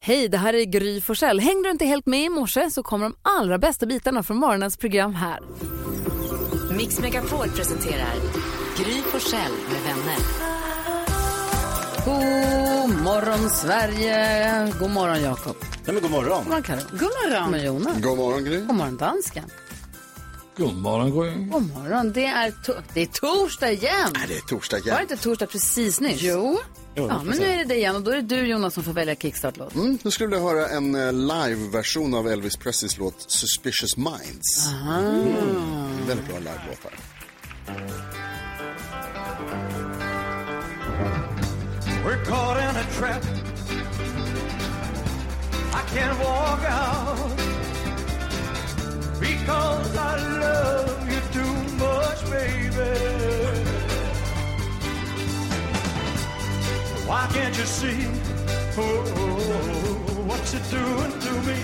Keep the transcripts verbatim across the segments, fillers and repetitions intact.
Hej, det här är Gry Forssell. Hängde du inte helt med i morse så kommer de allra bästa bitarna från morgonens program här. Mix Megapol presenterar Gry Forssell med vänner. God morgon Sverige. God morgon Jakob. Nej, men god morgon. God morgon Karo. God morgon. God morgon Jonas. God morgon Gry. God morgon dansken. God morgon Gry. God morgon. Det är, to- det är torsdag igen. Nej, det är torsdag igen. Var det inte torsdag precis nyss? Jo. Jo, ja, men nu är det det igen och då är det du Jonas som får välja kickstart-låt. Mm, nu skulle du höra en uh, live-version av Elvis Presleys låt Suspicious Minds. Aha. Mm. Väldigt bra live-låt här. We're caught in a trap. I can't walk out because I love you too much, baby. Why can't you see oh, what you're doing to me?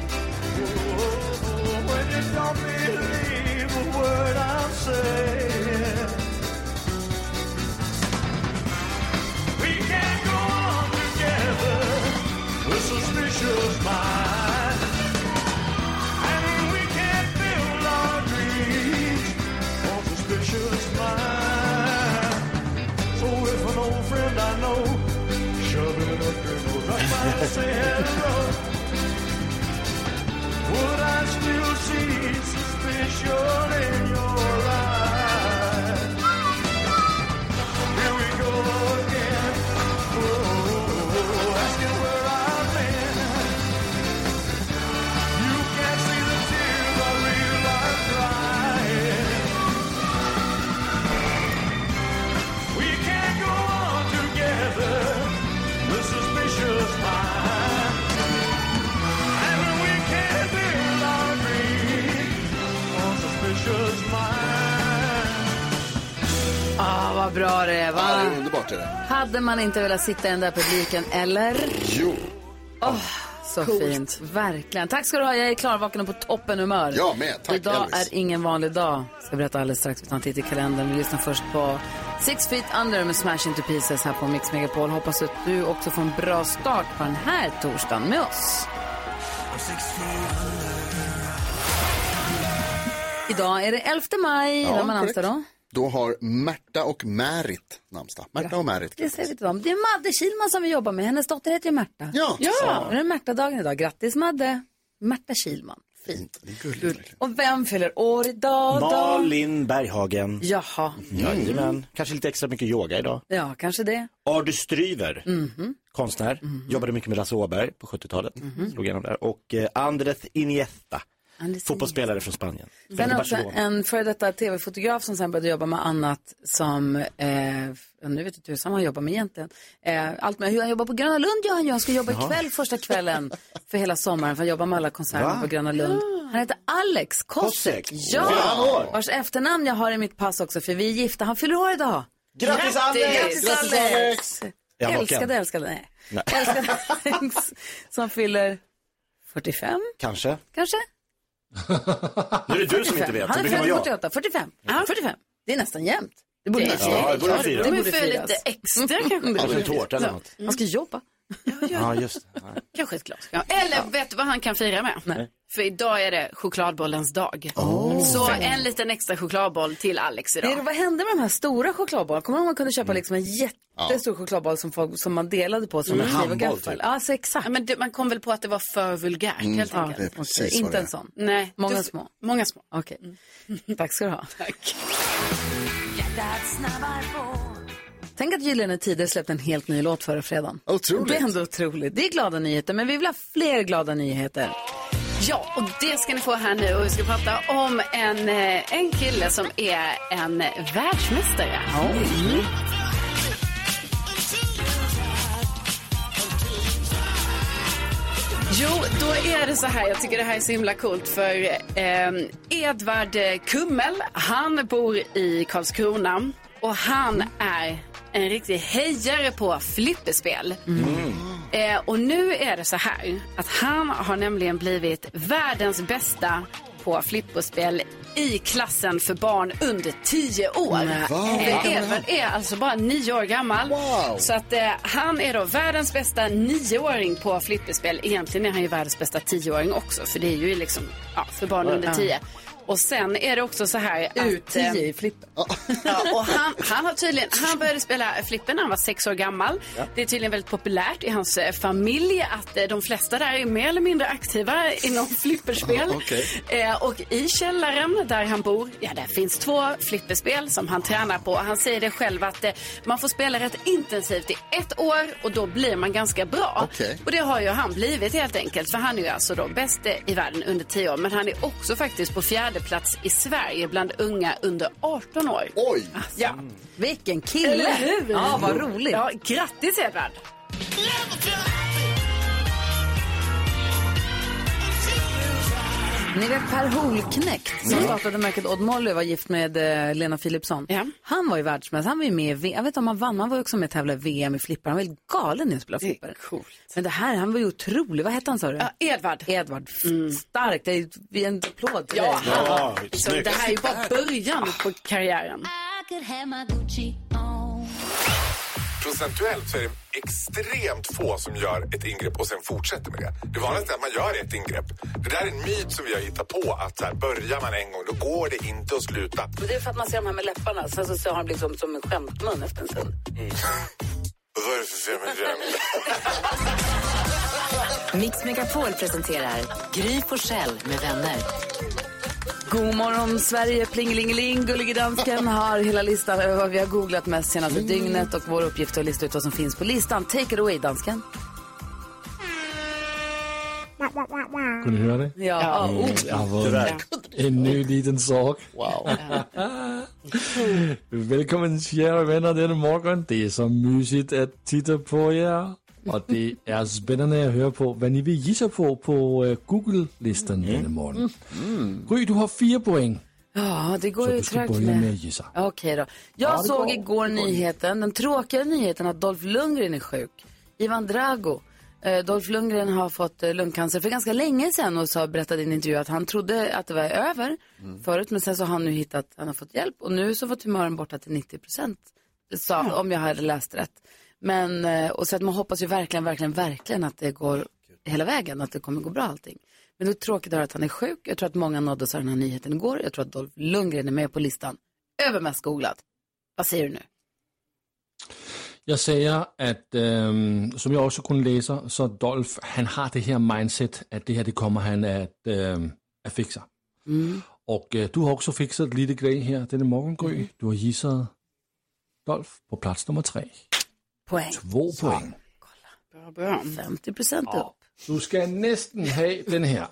Oh, when you don't believe a word I'm saying. We can't go on together with suspicious minds, and we can't build our dreams on suspicious minds. So if an old friend I know shoving it up your nose right by to say hello, would I still see suspicion in your eyes? Here we go again. Oh, asking where I've been. You can't see the tears I realize crying. We can't go on together with suspicious minds, and we can't build our dreams on suspicious minds. Ah, vad bra det är, va? Ja, det är underbart det är. Hade man inte velat sitta i den där publiken, eller? Jo. Oh, så Coolt. Fint, verkligen. Tack ska du ha, jag är klarvaken och på toppen humör. Ja, med. Tack, idag Elvis. är ingen vanlig dag. Ska berätta alldeles strax, utan titta i kalendern. Vi lyssnar först på Six Feet Under med Smash Into Pieces här på Mix Megapol. Hoppas att du också får en bra start på den här torsdagen med oss. Idag är det elfte maj. Ja, Vem har namnsdag då? Då har Märta och Märit namnsdag. Märta och Märit. Det säger vi till dem. Det är Madde Kilman som vi jobbar med. Hennes dotter heter ju Märta. Ja. Ja. Det är Märta-dagen idag. Grattis Madde. Märta Kilman. Fint. Det är gulligt. Och vem fyller år idag då? Malin Berghagen. Jaha. Jajamän. Kanske lite extra mycket yoga idag. Ja, kanske det. Ardu Stryver, Mhm. konstnär. Jobbade mycket med Lasse Åberg på sjuttiotalet. Slog igenom där. Och eh, Andres Iniesta, Andres fotbollsspelare från Spanien. Sen också en före detta tv-fotograf som sen började jobba med annat som, eh, nu vet du hur han jobbar med egentligen. Eh, allt med, han jobbar på Gröna Lund, ja, han ska jobba ikväll första kvällen för hela sommaren för att jobba med alla konserter på Gröna Lund. Han heter Alex Kosek. Ja, vars efternamn jag har i mitt pass också för vi är gifta. Han fyller år idag. Grattis Alex! Grattis Alex! Älskade, älskade, nej. Nej. Älskade Alex som fyller fyrtiofem, Kanske. kanske? Nu är det du som inte vet. Han är Det brukar vara född jag. fyrtioåtta, fyrtiofem. Ja, fyrtiofem. Det är nästan jämnt. Det borde Det- man ja, det borde man fira. Det De borde för firas. lite extra kanske. Alltså en tårta eller något. Han ska jobba. Ja, just det. Ja. Kanske ett glas. Ja. Eller vet du vad han kan fira med? Nej. För idag är det chokladbollens dag. Så en liten extra chokladboll till Alex Det är, idag. vad hände med de här stora chokladbollarna? Kommer du ihåg man kunde köpa liksom en jättestor chokladboll som, folk, som man delade på som en kniv och handboll, gaffel? typ. Ja, så exakt. Ja, men det, man kom väl på att det var för vulgärt helt Det är enkelt. precis Okej, vad inte det en är. sån. Nej, Många du- små. Många små. Okej. Tack ska du ha. Tack. Tänk att Gyllene Tider släppte en helt ny låt förra fredagen. Otroligt. Det är ändå otroligt. Det är glada nyheter, men vi vill ha fler glada nyheter. Ja, och det ska ni få här nu. Och vi ska prata om en, eh, en kille som är en världsmästare. Mm. Jo, då är det så här. Jag tycker det här är så himla coolt. För eh, Edvard Kummel, han bor i Karlskrona. Och han är en riktig hejare på flipperspel. Mm. Eh, och nu är det så här att han har nämligen blivit världens bästa på flipperspel i klassen för barn under tio år. Eh, Edvard är alltså bara nio år gammal. Wow. Så att eh, han är då världens bästa nioåring på flipperspel. Egentligen är han ju världens bästa tioåring också. För det är ju liksom ja, för barn under tio. Och sen är det också så här att... Ut tio i flippen. Ja, och han, han har tydligen, han började spela flippen när han var sex år gammal. Ja. Det är tydligen väldigt populärt i hans familj att eh, de flesta där är mer eller mindre aktiva inom flipperspel. Ja, okay. eh, och i källaren där han bor, ja där finns två flipperspel som han tränar på. Han säger det själv att eh, man får spela rätt intensivt i ett år och då blir man ganska bra. Okay. Och det har ju han blivit helt enkelt, för han är ju alltså då bäst i världen under tio år. Men han är också faktiskt på fjärde plats i Sverige bland unga under arton år. Oj! Ja. Mm. Vilken kille! Eller hur? Ja, vad roligt. Ja, grattis Edvard! Ni vet Per Holknekt som startade märket Odd Molly var gift med eh, Lena Philipsson. Ja. Han var ju världsmästare, han var ju med i V M. Jag vet inte om han vann, han var ju också med i tävla V M i flippar. Han var helt galen när jag spelade flippar. Coolt. Men det här, han var ju otrolig. Vad hette han sa du? Ja, Edvard. Edvard. Mm. Starkt, det är ju en applåd till Ja, dig. Ja, så det här är ju bara början på karriären. Procentuellt så är det extremt få som gör ett ingrepp och sen fortsätter med det. Det vanligaste är att man gör ett ingrepp. Det där är en myt som vi har hittat på, att så här, börjar man en gång då går det inte att sluta. Och det är för att man ser de här med läpparna, sen så har han liksom som en skämtmun efter en stund. Mm. Vad är det för fel med det? Mix Megapol presenterar Gry Forssell med vänner. God morgon Sverige, plingelingeling, gullige dansken har hela listan över vad vi har googlat mest senaste mm. dygnet och vår uppgift är att lista ut vad som finns på listan. Take it away, dansken. Kunde ni höra det? Ja, ja. Oh, ja. Var en ny liten sak. Wow. Välkommen kära vänner denna morgon. Det är så mysigt att titta på er. Och det är spännande att höra på vad ni vill gissa på på uh, Google-listan mm. denna morgon. Mm. Gry, du har fyra poäng. Ja, det går så ju trögt med. med att gissa. Okej då. Jag ja, såg går. igår nyheten, den tråkiga nyheten att Dolph Lundgren är sjuk. Ivan Drago. Eh, Dolph Lundgren har fått eh, lungcancer för ganska länge sedan och så berättade i en intervju att han trodde att det var över mm. förut, men sen så har han nu hittat, han har fått hjälp och nu så får tumören borta till nittio procent. Så, mm. om jag hade läst rätt. Men, och så att man hoppas ju verkligen, verkligen, verkligen att det går hela vägen, att det kommer gå bra allting. Men det är tråkigt att höra att han är sjuk. Jag tror att många nåddes av den här nyheten igår. Jag tror att Dolph Lundgren är med på listan. Över mest googlad. Vad säger du nu? Jag säger att, ähm, som jag också kunde läsa, så Dolph, han har det här mindset, att det här det kommer han att, ähm, att fixa. Mm. Och äh, du har också fixat lite grej här denna morgon, Gry. Mm. Du har gissat Dolph på plats nummer tre. Poäng. Två poäng. Kolla. Bra, bra. femtio procent upp. Ja. Du ska nästan ha den här.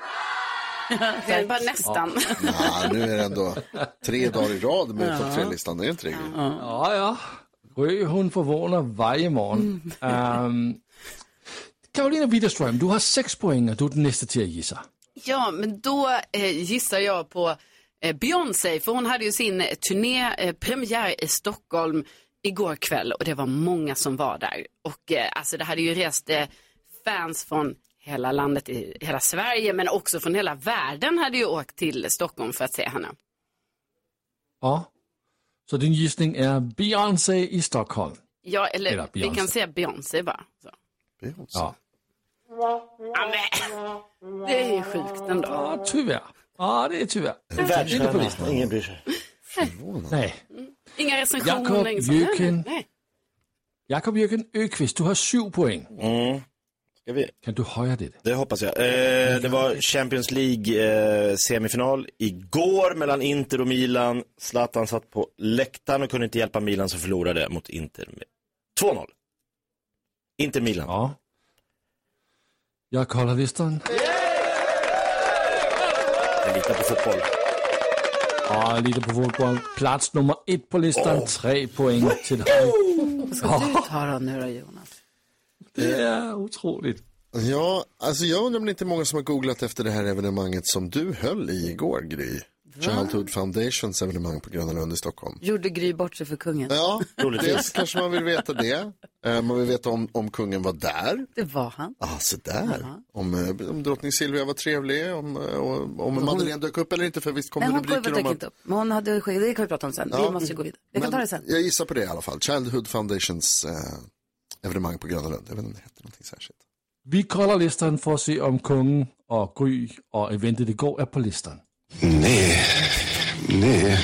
Det är bara nästan. Ja. Ja, nu är det ändå tre dagar i rad med ja. topp tre-listan. Det är inte det. Ja, ja. ja. Gry, hon förvånar varje morgon. Mm. Um, Carolina Widerström, du har sex poäng och du är den nästa till att gissa. Ja, men då eh, gissar jag på eh, Beyoncé. För hon hade ju sin turné eh, premiär i Stockholm igår kväll och det var många som var där. Och eh, alltså det hade ju rest eh, fans från hela landet, i hela Sverige, men också från hela världen hade ju åkt till Stockholm för att se henne. Ja, så din gissning är Beyoncé i Stockholm? Ja, eller, eller vi kan säga Beyoncé bara. Så. Beyoncé? Ja. Ja, men det är ju sjukt ändå. Ja, tyvärr. Ja, det är tyvärr. Världsstjärna, ingen bryr sig. Nej. Mm. Inga recensioner. Jakob Jöken. Jakob Jöken Öqvist, du har sju poäng. Mm. Ska vi? Kan du höja det? Det hoppas jag. Eh, det var Champions League eh, semifinal igår mellan Inter och Milan. Zlatan satt på läktaren och kunde inte hjälpa Milan, så förlorade mot Inter med två noll. Inter Milan. Ja. Jag kollar listan. Jag litar på fotboll. Ja, lite på fotboll. Plats nummer ett på listan. Oh. Tre poäng till dig. Vad ska du ta då nu då, Jonas? Det är otroligt. Ja, alltså jag undrar om det inte är många som har googlat efter det här evenemanget som du höll i igår, Gry. Childhood Foundations evenemang på Gröna Lund i Stockholm. Gjorde Gry bort sig för kungen? Ja, dels kanske man vill veta det. Eh, man vill veta om, om kungen var där. Det var han. Ah, så där. Om, eh, om drottning Silvia var trevlig, om, om, om hon... Madeleine dök upp eller inte, för visst kommer Nej, rubriker om att... att... inte upp. Men hon hade skickat, det kan vi prata om sen. Ja, vi måste gå vidare. Jag kan ta det sen. Jag gissar på det i alla fall. Childhood Foundations eh, evenemang på Gröna Lund. Jag vet inte om det heter någonting särskilt. Vi kollar listan för att se om kungen och Gry och eventet igår är på listan. Nej, nej.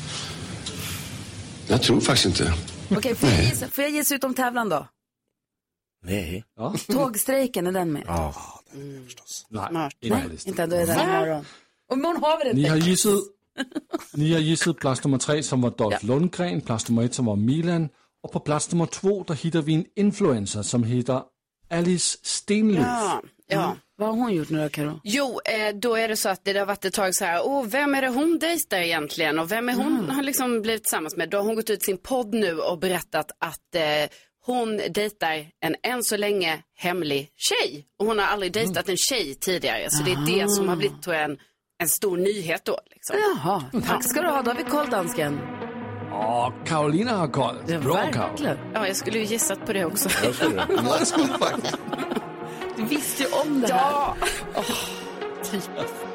Jag tror faktiskt inte. Okej, okay, får, jag gissa, får jag gissa ut om tävlan då? Nej. Ja. Tågstrejken, är den med? Ja, den är med förstås. Nej, Nej, inte ändå är den imorgon. Och imorgon har vi det. Ni har gissat, ni har gissat plats nummer tre som var Dolph ja. Lundgren, plats nummer ett som var Milan. Och på plats nummer två där hittar vi en influencer som heter Alice Stenlöf. Ja, ja. Mm. Vad har hon gjort nu då, Karo? Jo, eh, då är det så att det har varit ett tag så här, åh, vem är det hon dejtar egentligen? Och vem är hon mm. har liksom blivit tillsammans med? Då har hon gått ut sin podd nu och berättat att eh, hon dejtar en än så länge hemlig tjej. Och hon har aldrig dejtat en tjej tidigare. Så det är det som har blivit, tror jag, en, en stor nyhet då. Liksom. Jaha, tack ska du ha. Då har vi koll, dansken. Åh, Carolina har koll. Ja, bra, verkligen. Ja, jag skulle ju gissat på det också. Jag skulle jag skulle faktiskt. Du visste ju om det här. Ja. Oh, typiskt.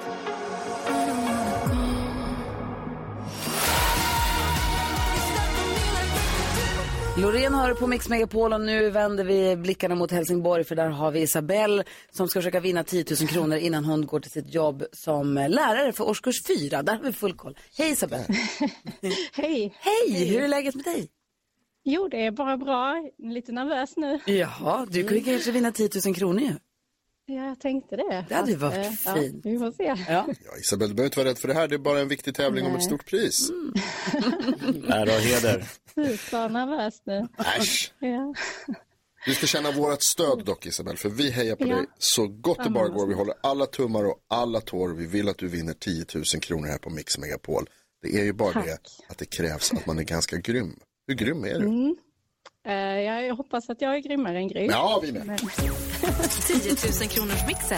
Loreen har det på Mix Megapol och nu vänder vi blickarna mot Helsingborg, för där har vi Isabelle som ska försöka vinna tio tusen kronor innan hon går till sitt jobb som lärare för årskurs fyra. Där har vi full koll. Hej Isabelle. Hej. Hej, hur är läget med dig? Jo, det är bara bra. Lite nervös nu. Jaha, du kunde kanske vinna tio tusen kronor ju. Ja, jag tänkte det. Det hade ju varit äh, fint. Ja, vi får se. Ja. Ja, Isabelle, du behöver inte vara rädd för det här. Det är bara en viktig tävling Nej. om ett stort pris. Mm. Ära och heder. Så nervös nu. Äsch. Ja. Du ska känna vårt stöd dock, Isabelle, för vi hejar på ja. dig så gott det bara går. Vi håller alla tummar och alla tår. Vi vill att du vinner tio tusen kronor här på Mix Megapol. Det är ju bara Tack. det att det krävs att man är ganska grym. Hur grym är du? Mm. Uh, jag hoppas att jag är grymmare än Gry. Ja, vi med. Men... tio tusen kronors mixen.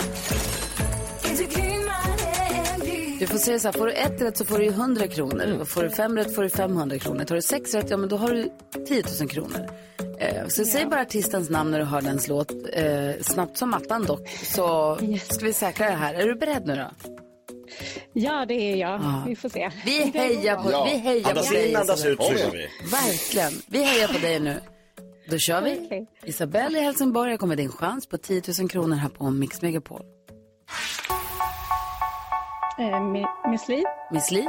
Du får säga så här, får du ett rätt så får du hundra kronor. Får du fem rätt får du femhundra kronor. Tar du sex rätt, ja men då har du tio tusen kronor. Eh, så ja. säg bara artistens namn när du hör dens låt. Eh, snabbt som mattan dock. Så yes. ska vi säkra det här. Är du beredd nu då? Ja, det är jag. Ah. Vi får se. Vi hejar på, ja. vi hejar andas på dig. In, andas ut, så vi. Verkligen. Vi hejar på dig nu. Då kör vi. Okay. Isabelle i Helsingborg, jag kommer din chans på tio tusen kronor här på Mix Megapol. Eh, Miss Li. Miss Li.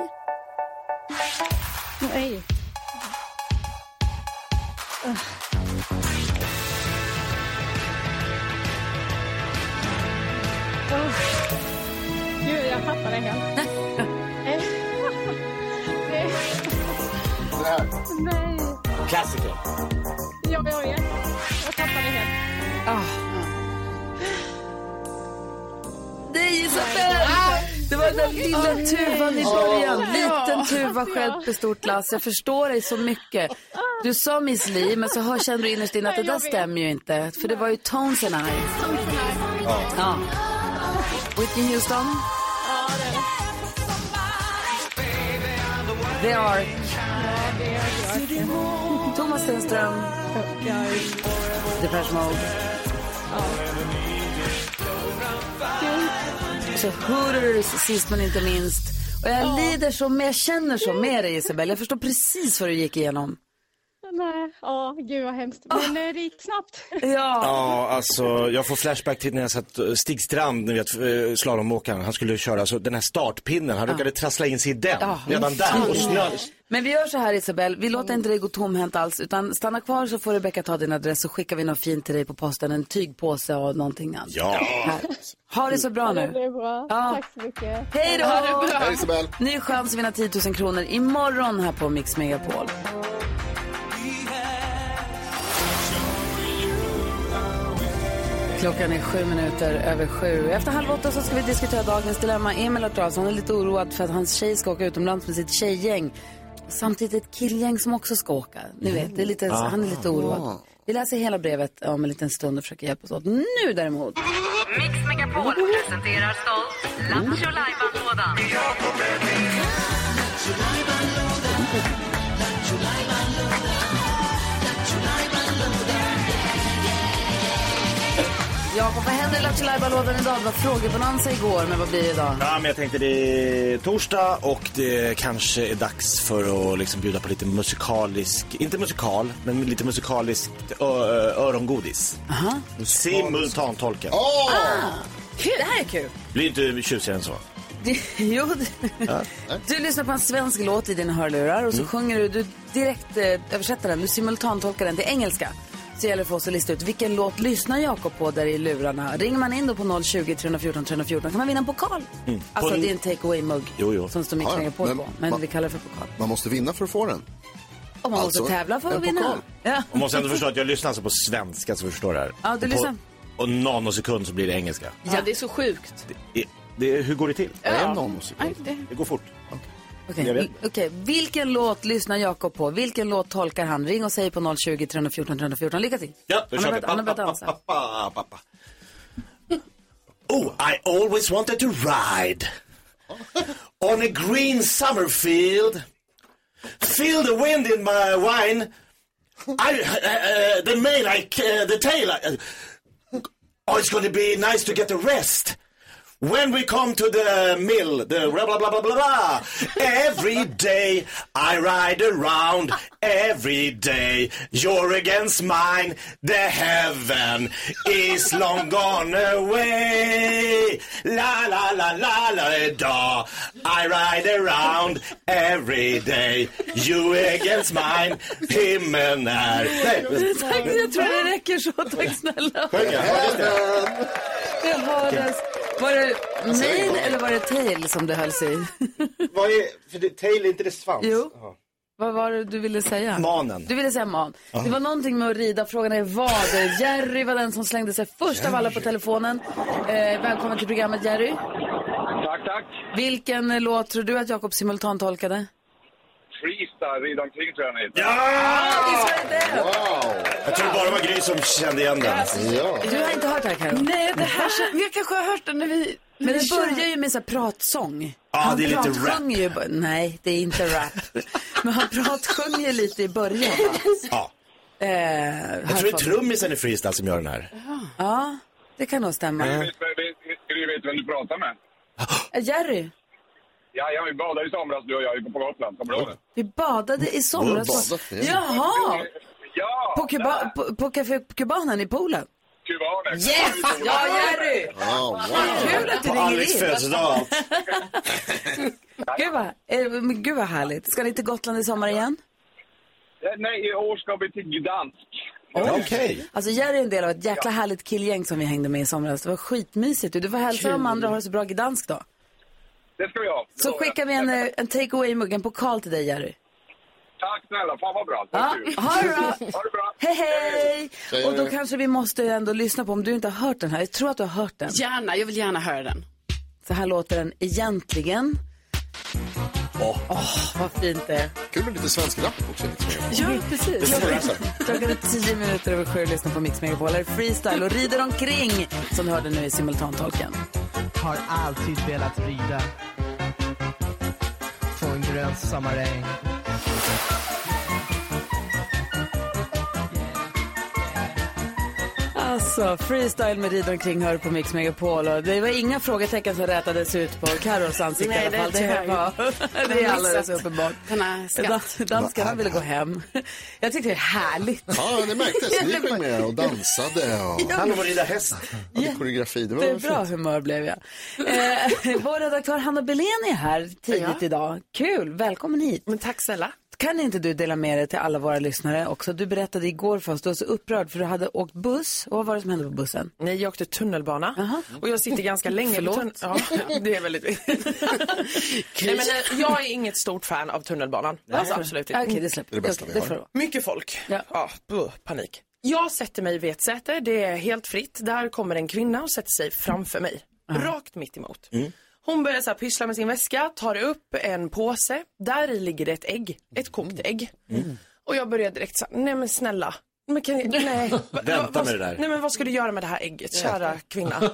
Nej. Uh. Oh. Gud, jag tappade helt. Nej. Klassiker. Ja, jag vet. Jag tappade helt. Ah. Det är Isabelle! Ah. Det var den där lilla tuvan i början. Liten tuva själv på stort lass. Jag förstår dig så mycket. Du sa Miss Li, men så hör, känner du innerst inne att det där stämmer ju inte. För det var ju Tones and I. Ja. ja. Whitney Houston. Ja, det är The Ark. Thomas Stenström. Depeche Mode. Så Hooters sist men inte minst. Och jag ja. lider så, men jag känner så med dig Isabelle. Jag förstår precis vad du gick igenom. Nej, ja, gud vad hemskt. Men oh. det gick snabbt. Ja. Ja, alltså jag får flashback till när jag satt Stig Strand, ni vet, slalomåkaren. Han skulle köra, alltså den här startpinnen, han ja. råkade trassla in sig i den. Ja. Redan där och snö. Men vi gör så här Isabelle, vi låter inte dig gå tomhänt alls, utan stanna kvar så får Rebecca ta din adress så skickar vi något fint till dig på posten, en tygpåse och någonting annat. Ja. Här. Ha det så bra ja, nu. Det blir bra. Ja. Tack så mycket. Hej då! Hej Isabelle. Ny chans att vinna tio tusen kronor imorgon här på Mix Megapol. Klockan är sju minuter över sju. Efter halv åtta så ska vi diskutera dagens dilemma. Emil har dragit, han är lite oroad för att hans tjej ska åka utomlands med sitt tjejgäng. Samtidigt ett killgäng som också ska åka. Ni vet, det är lite, ah. han är lite oroad. Vi läser hela brevet om en liten stund och försöker hjälpas åt. Nu däremot. Mix Megapol presenterar stolt Lattjo Lajban-lådan. Jakob, vad händer i Lattjo Lajban-lådan idag? Det var frågebonanza igår, men vad blir det idag? Ja, men jag tänkte det är torsdag och det kanske är dags för att liksom bjuda på lite musikalisk, inte musikal, men lite musikaliskt ö- örongodis. Aha. Simultantolken. Åh! Ah, kul. Det här är kul. Blir inte tjusigare än så. Det, jo, det, Ja. du lyssnar på en svensk låt i dina hörlurar och så Mm. sjunger du, du direkt eh, översätter den, du simultantolkar den till engelska. Så gäller det för oss att lista ut vilken låt lyssnar Jakob på där i lurarna. Ringer man in då på noll tjugo, tre fjorton, tre fjorton kan man vinna en pokal. Mm. Alltså På en- det är en take-away-mugg Jo, jo. som står Mix Ja, Megapol men på. Men man- vi kallar det för pokal. Man måste vinna för att få den. Och man Alltså, måste tävla för att en vinna. pokal. Ja. Man måste ändå förstå att jag lyssnar alltså på svenska så förstår det här. Ja, du Och på- lyssnar. Och nanosekund så blir det engelska. Ja, det är så sjukt. Det, det, hur går det till? En nanosekund. Nej, det... Det går fort. Okej, Jag vet. okej. Vilken låt lyssnar Jakob på? Vilken låt tolkar han? Ring och säg på noll tjugo, tre fjorton, tre fjorton. Lycka till. Ja, då Han kör har vi. börjat- han har börjat dansa. Pappa, pappa. Oh, I always wanted to ride on a green summer field. Feel the wind in my wine. I, uh, uh, the main, I, uh, the tail. I, uh, oh, it's going to be nice to get a rest. When we come to the mill, the blah, blah, blah, blah, blah, blah. Every day I ride around, every day you're against mine. The heaven is long gone away. La, la, la, la, la, da. I ride around every day, you against mine. Himmeln är... Nej, Tack, jag tror det räcker så. Tack snälla. sjöng jag? Hördes det? Det hördes. Var det main eller var det tail som det hölls i? Vad är... För det, tail är inte det svans? Jo. Jaha. Vad var det du ville säga? Manen. Du ville säga man. Det var någonting med att rida. Frågan är vad? Jerry var den som slängde sig först av alla på telefonen. Eh, välkommen till programmet, Jerry. Tack, tack. Vilken eh, låt tror du att Jakob simultantolkade? Freestyle, rida omkring tror jag den heter. Ja! Visst var det det? Wow! Jag tror bara det var Gry som kände igen den. Ja. Du har inte hört det här, Karo? Nej, det här känns... Vi kanske har hört den när vi... Men vi det kör. börjar ju med så här pratsång. Ja, Han det är lite pratsjunger ju, b- nej, det är inte rap. Men han pratsjunger ju lite i början. Va? Ja. Eh, Jag tror det är trummisen i freestyle som gör den här. Ja, det kan nog stämma. Du vet, du vet vem du pratar med? Eh, Jerry, Ja, ja, vi badade i somras, du och jag, på Gotland. Kommer du ihåg det? vi badade i somras. Badat, på... ja. Jaha, Ja! på, Kuba, på, på Café Kubanen i poolen. Kubaner. Yes! Ja, Jerry! Wow, wow. Kul att du På ringer Alex in. födelsedag. Gud vad, eh, men gud vad härligt. Ska ni till Gotland i sommar igen? Nej, i år ska vi till Gdansk. Okej. Alltså Jerry är en del av ett jäkla härligt killgäng som vi hängde med i somras. Det var skitmysigt. Du får hälsa de andra och ha det så bra i dansk då. Det ska vi ha. Så skickar vi en, eh, en take-away-mugg, en pokal till dig, Jerry. Tack snälla, fan vad bra. Ja, Tack kul. ha det bra. Ha det bra. Hej, hej! Hej. Och då kanske vi måste ändå lyssna på, om du inte har hört den här. Jag tror att du har hört den. Gärna, jag vill gärna höra den. Så här låter den egentligen. Åh, oh, vad fint det är. Kul med lite svensk rap också. Liksom. Ja, precis. Klockan är tio minuter över sju och lyssnar på Mix Megapol. Här är freestyle och rider omkring, som du hörde nu i simultantolken. Har alltid velat rida på en grön sommaräng. Alltså, freestyle med rider omkring hör på Mix Megapol. Och det var inga frågetecken som rätades ut på Karos ansikte. Nej, i alla fall. det är Det, var, det är alldeles uppenbart. Den här skatt. Dan- Danskarna ville gå hem. Jag tyckte det är härligt. Ja, det märktes. Ni sjöng med och dansade och Han var rida häst. hade koreografi. Det var Det är fint. bra humör blev jag. Eh, vår redaktör Hanna Belén är här tidigt Ja. idag. Kul, välkommen hit. Men tack snälla. Kan inte du dela med dig till alla våra lyssnare också? Du berättade igår för oss, du var så upprörd för du hade åkt buss. Och vad var det som hände på bussen? Nej, jag åkte tunnelbana. Aha. Och jag sitter ganska länge Förlåt. på tunnelbanan. Ja, det är väldigt viktigt. Nej, men eh, jag är inget stort fan av tunnelbanan. Alltså, absolut inte. Okej, det släpper Det är det bästa Okej, vi det har. får Mycket folk. Ja. Ja, buh, panik. Jag sätter mig vid ett säte, det är helt fritt. Där kommer en kvinna och sätter sig framför mig. Rakt mitt emot. Hon börjar så här pyssla med sin väska, tar upp en påse. Där i ligger det ett ägg, ett kokt ägg. Och jag börjar direkt säga, nej men snälla, Men kan jag, nej. Vänta med det där. Nej, men vad ska du göra med det här ägget, kära kvinna?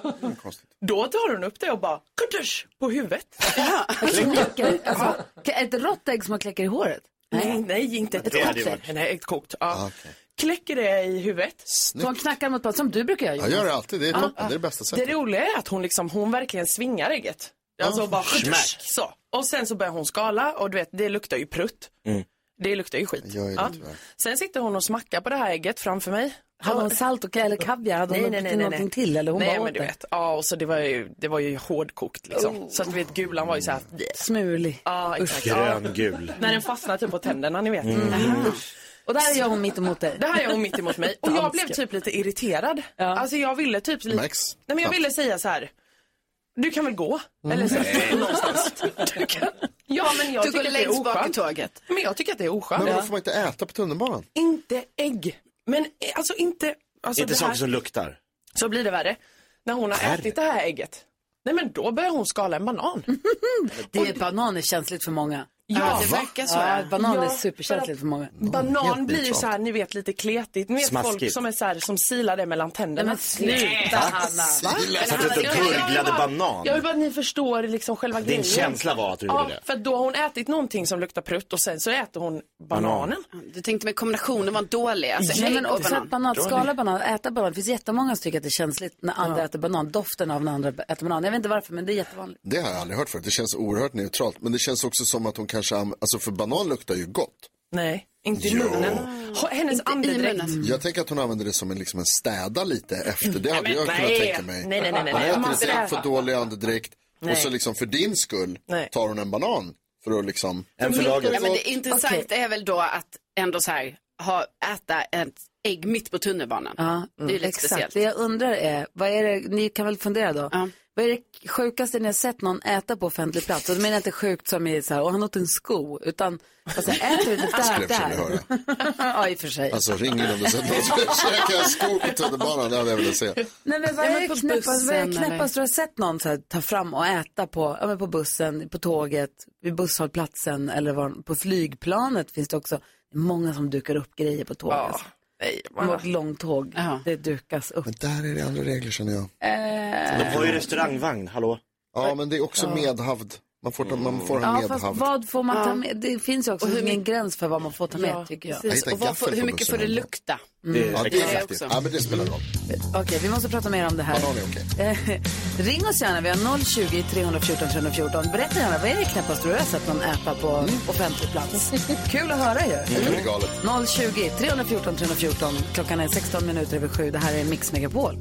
Då tar hon upp det och bara kutush på huvudet. Ja. Kläcker, alltså, ett rått ägg som man kläcker i håret? Nej, nej, inte ett Det hade kokt ju ägg. varit- Nej, ett kokt. Ja. Ah, okej. Kläcker det i huvudet. Så hon knackar mot som du brukar göra, Jag Jonas. gör det alltid, det är toppen, det är det bästa sättet. Det roliga är att hon liksom, hon verkligen svingar ägget. Alltså bara kutush, så. Och sen så börjar hon skala och du vet, det luktar ju prutt. Mm. Det luktar ju skit. Jag gör det Ja. tyvärr. Sen sitter hon och smackar på det här ägget framför mig. Hade hon salt och eller kaviar? Hade hon Nej, nej, nej, nej, någonting nej. till? Eller hon Nej, bara men åt du det? vet. Ja, och så det var ju, det var ju hårdkokt liksom. Oh. Så att du vet, gulan var ju så här. Smulig. Ja, exakt. Gröngul. När den fastnar typ på tänderna, ni vet. Mm. Och där gör hon mitt emot dig. Det här gör hon mitt emot mig. Och jag blev typ lite irriterad. Ja. Alltså jag ville typ lite... Max. Nej, men jag ville säga så här. Du kan väl gå? Eller så någonstans. Du kan... Ja, men jag Du går tycker att det är längst bak i oskönt. tåget. Men jag tycker att det är oskönt. Men varför får man inte äta på tunnelbanan? Inte ägg. Men eh, alltså inte... Alltså Inte det här... saker som luktar. Så blir det värre. När hon har ätit det här ägget. Nej, men då börjar hon skala en banan. Det är banan är känsligt för många. Ja, det verkar så. Ja, banan Ja, är för superkänsligt att- för många. Banan helt blir ju neutralt. så här, ni vet, lite kletigt. Ni vet Smaskigt. folk som är så här, som silar det mellan tänderna. Men sluta, Hanna. Så att du inte gurglade banan. Jag vill bara att ni förstår liksom själva grejen. Din känsla var att du gjorde Ja, det. för då har hon ätit någonting som luktar prutt och sen så äter hon bananen. Du tänkte med kombinationen var dålig. Alltså, Nej, ägg men och också att banan. banan, skala banan, äta banan. Det finns jättemånga som tycker att det är känsligt när andra äter banan. Doften av när andra äter banan. Jag vet inte varför, men det är jättevanligt. Det har jag aldrig hört förut. Det känns oerhört neutralt. Men det känns också som att hon kanske, am- alltså för banan luktar ju gott. Nej, inte i Jo. munnen. Ha- Hennes Inte i andedräkt. munnen. Jag tänker att hon använder det som en, liksom en städa lite efter. Det hade men jag kunnat nej. tänka mig. Nej, nej, nej, nej. Hon äter Man lite städar. för dålig andedräkt. Nej. Och så liksom för din skull Nej. tar hon en banan. För att liksom... En för laget. Ja, men det intressanta är väl då att ändå så här, ha, äta ett ägg mitt på tunnelbanan. Ja, Det är ju lite exakt. speciellt. Det jag undrar är, vad är det, ni kan väl fundera då. Ja. Vad är det sjukaste ni har sett någon äta på offentlig plats? Och då menar jag inte sjukt som i så här, och han åt en sko, utan alltså, äter du det Skulle där, jag försöka där? höra. Ja, i och för sig. Alltså ring in om du sett någon som käkar skor på tunnelbanan. Det hade jag velat se. Nej, men vad Ja, är men det på knäppast, vad är det bussen, knäppast du har sett någon så här, ta fram och äta på, ja, men på bussen, på tåget, vid busshållplatsen eller var, på flygplanet finns det också. Det är många som dukar upp grejer på tåget. Ja. Alltså. Nej, Man man... har ett långtåg, Ja. det dukas upp. Men där är det andra regler känner jag. Eh, De har ju restaurangvagn, hallå? Ja, men det är också medhavd. Man får, ta, man får ha ja, fast medhavd. vad får man ta med? Det finns ju också Och hur ingen mycket- gräns för vad man får ta med, Ja, tycker jag. precis. Jag hittar en Och vad får, gaffel hur på mycket bussen får det ändå. lukta? Det är Ja, det Det är är viktigt. också. Ja, men det spelar roll. Okej, vi måste prata mer om det här. Banan är okej. Eh, Ring oss gärna, vi har noll tjugo, tre fjorton, tre fjorton. Berätta gärna, vad är det knäppaste du har sett någon äta på offentlig plats? Kul att höra ju. Det är galet. noll tjugo, tre fjorton, tre fjorton. Klockan är sexton minuter över sju. Det här är Mix Megapol.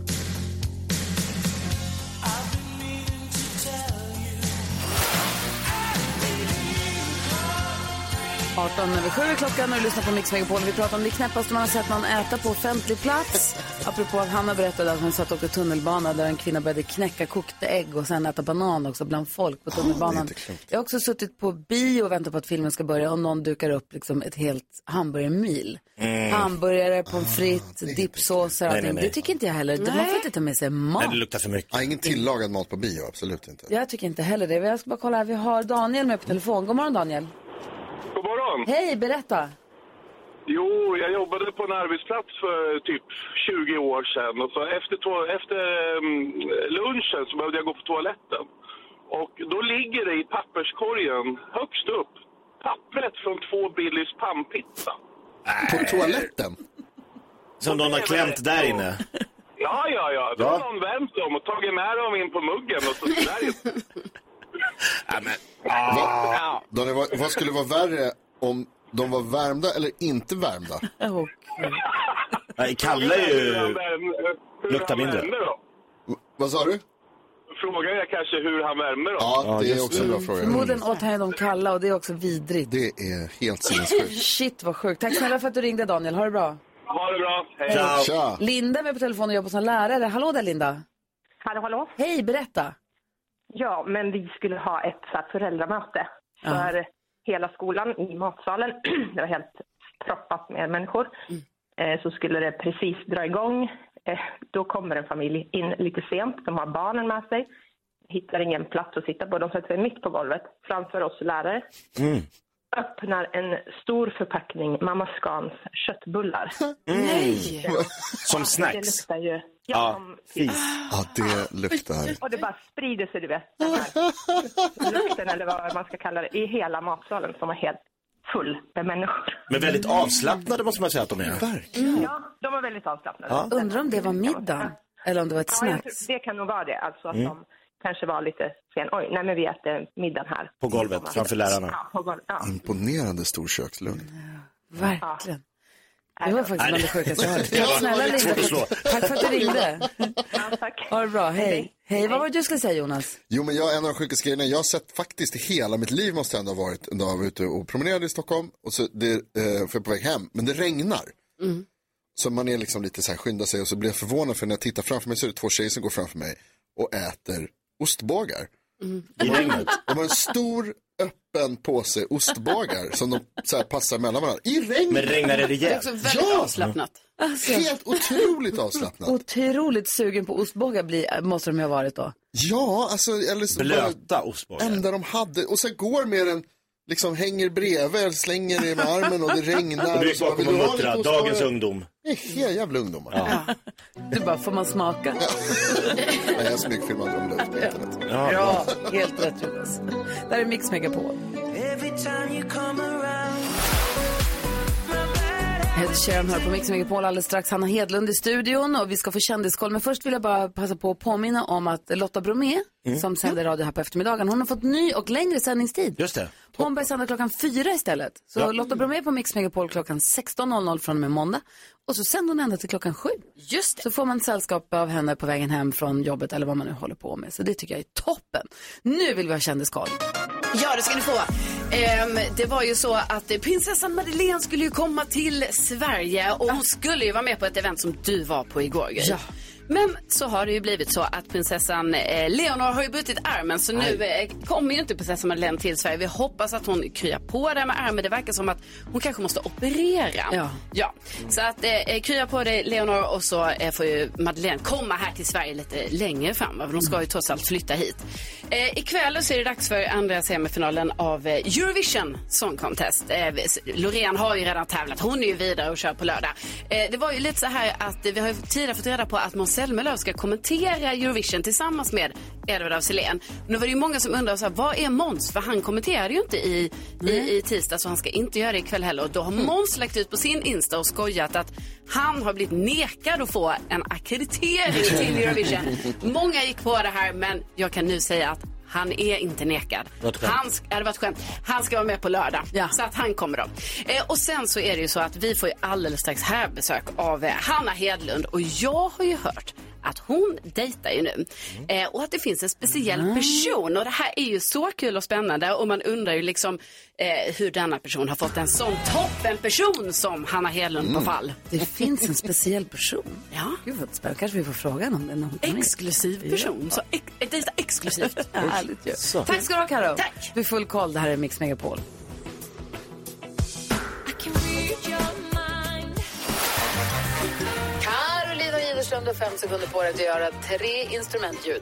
arton över sju är klockan och du lyssnar på Mix Megapol. Vi pratar om det knäppaste man har sett någon äta på offentlig plats. Apropå att Hanna berättade att hon satt och åkte tunnelbana där en kvinna började knäcka kokta ägg och sen äta banan också bland folk på tunnelbanan. det är klokt. Jag har också suttit på bio och väntat på att filmen ska börja och någon dukar upp liksom ett helt hamburgermil. Hamburgare, pommes frites, dippsåser och Nej, allting. nej, nej. Det tycker inte jag heller. Man får inte ta med sig mat. Nej, det luktar för mycket. Ja, ingen tillagad mat på bio, absolut inte. Jag tycker inte heller det. Jag ska bara kolla här. Vi har Daniel med på telefon. God morgon, Daniel. God morgon. Hej, berätta. Jo, jag jobbade på en arbetsplats för typ tjugo år sedan. Och så efter, to- efter um, lunchen så behövde jag gå på toaletten. Och då ligger det i papperskorgen högst upp pappret från två Billys pannpizza. På toaletten? Som någon har klämt där inne. Ja, ja, ja. Då Ja. har någon vänt dem och tagit med dem in på muggen och så där. Ja, men, Ja. Daniel, vad, vad skulle vara värre om de var värmda eller inte värmda? nej, Kalle är Hur han ju... värm- hur luktar han mindre. värmde då? V- vad sa du? Frågar jag kanske hur han värmer då? Ja, Ja, det är just också en bra fråga. Förmodligen åt han ju de kalla och det är också vidrigt. Det är helt sinnessjukt. Shit vad sjukt. Tack snälla för att du ringde, Daniel. Ha det bra. Ha det bra. Hej. Ciao. Tja! Linda är med på telefon och jobbar som lärare. Hallå där, Linda. Hallå, hallå. Hej, berätta. Ja, men vi skulle ha ett så här föräldramöte för hela skolan i matsalen. Det var helt proppat med människor. Eh, så skulle det precis dra igång. Eh, då kommer en familj in lite sent. De har barnen med sig. Hittar ingen plats att sitta på. De sätter sig mitt på golvet framför oss lärare. Mm. öppnar en stor förpackning Mamma Scans köttbullar. Mm. Nej! Som snacks. Det luktar ju. Ja, ja som fis. Ja, det luktar. Och det bara sprider sig, du vet. Den här lukten, eller vad man ska kalla det, i hela matsalen som är helt full med människor. Men väldigt avslappnade måste man säga att de är. Mm. Ja, de var väldigt avslappnade. Ja. Undrar om det var middag eller om det var ett ja, snacks. Det kan nog vara det. Alltså att Mm. de kanske var lite sen. Oj, nej men vi äter middagen här. På golvet, framför lärarna. Ja, på golvet. Ja. Imponerande stor kökslugn. Ja, verkligen. Det var faktiskt bland det sjukaste jag hört. Det var Snälla Linda, tack för att du ringde. Ja, tack. Ha det bra, hej. Hej, vad var det du skulle säga, Jonas? Jo, men jag, en av de sjukaste grejerna jag har sett faktiskt i hela mitt liv måste jag ändå ha varit en dag jag var ute och promenerade i Stockholm och så det, eh, för jag är på väg hem, men det regnar. Mm. Så man är liksom lite så här, skyndar sig och så blir jag förvånad för när jag tittar framför mig så är det två tjejer som går framför mig och äter ostbågar. Mm. I regnet. De har en stor öppen påse ostbågar som de så här passar mellan varandra. I regnet. Men regnar det Det är rejält? också väldigt Ja! avslappnat. Alltså, Helt otroligt avslappnat. otroligt sugen på ostbågar blir, måste de ju ha varit då. Ja, alltså eller så Blöta ostbågar. enda de hade och sen går med den liksom hänger bredvid eller slänger det med armen och det regnar. Och du är så, bakom vill och du ha muttrar, lite dagens ostbågar? ungdom. Det är helt jävla ungdomar. Ja. Du bara, får man smaka? Nej, jag smygfilmade dem ut på internet. Ja, Bra, helt rätt Jonas. Där är Mix Megapol. Ed Sheeran hör på Mix Megapol alldeles strax. Hanna Hedlund i studion och vi ska få kändiskoll. Men först vill jag bara passa på att påminna om att Lotta Bromé, mm. som sänder radio här på eftermiddagen, hon har fått ny och längre sändningstid. Just det. Hon börjar sända klockan fyra istället. Så Ja. Lotta Bromé på Mix Megapol klockan sexton noll noll från och med måndag. Och så sänder hon ända till klockan sju. Just det. Så får man sällskap av henne på vägen hem från jobbet eller vad man nu håller på med. Så det tycker jag är toppen. Nu vill vi ha kändiskoll. Ja, det ska ni få. Ehm, det var ju så att eh, prinsessan Madeleine skulle ju komma till Sverige och hon skulle ju vara med på ett event som du var på igår. Gry. Ja. Men så har det ju blivit så att prinsessan eh, Leonor har ju brutit armen så nu eh, kommer ju inte prinsessan Madeleine till Sverige. Vi hoppas att hon kryar på där med armen. Det verkar som att hon kanske måste operera. Ja. Ja. Så att eh, krya på dig Leonor och så eh, får ju Madeleine komma här till Sverige lite längre fram. De ska ju trots allt flytta hit. Eh, ikväll så är det dags för andra semifinalen av eh, Eurovision Song Contest. Eh, Loreen har ju redan tävlat. Hon är ju vidare och kör på lördag. Eh, det var ju lite så här att eh, vi har ju tidigare fått reda på att Måns Zelmerlöw ska kommentera Eurovision tillsammans med Edward af Sillén. Nu var det ju många som undrar så här, vad är Måns? För han kommenterade ju inte i, i, i tisdag så han ska inte göra det ikväll heller. Och då har Måns lagt ut på sin Insta och skojat att han har blivit nekad att få en akkreditering till Eurovision. Många gick på det här men jag kan nu säga att han är inte nekad. Han, ska, det var ett skämt. Han ska vara med på lördag. Ja. Så att han kommer då. Eh, och sen så är det ju så att vi får ju alldeles strax här besök av eh, Hanna Hedlund. Och jag har ju hört att hon dejtar ju nu. Eh, och att det finns en speciell mm. person. Och det här är ju så kul och spännande. Och man undrar ju liksom eh, hur denna person har fått en sån toppen person som Hanna Hedlund mm. på fall. Det finns en speciell person. Ja. Gud vad spännande. Kanske vi får fråga om den. Exklusiv person. Ja. Så ex- dejta exklusivt. Ja, härligt ju. Så. Tack ska du ha, Karo. Tack. Du är full koll. Det här är Mix Megapol. Carolina Widerström har fem sekunder på dig att göra tre instrumentljud.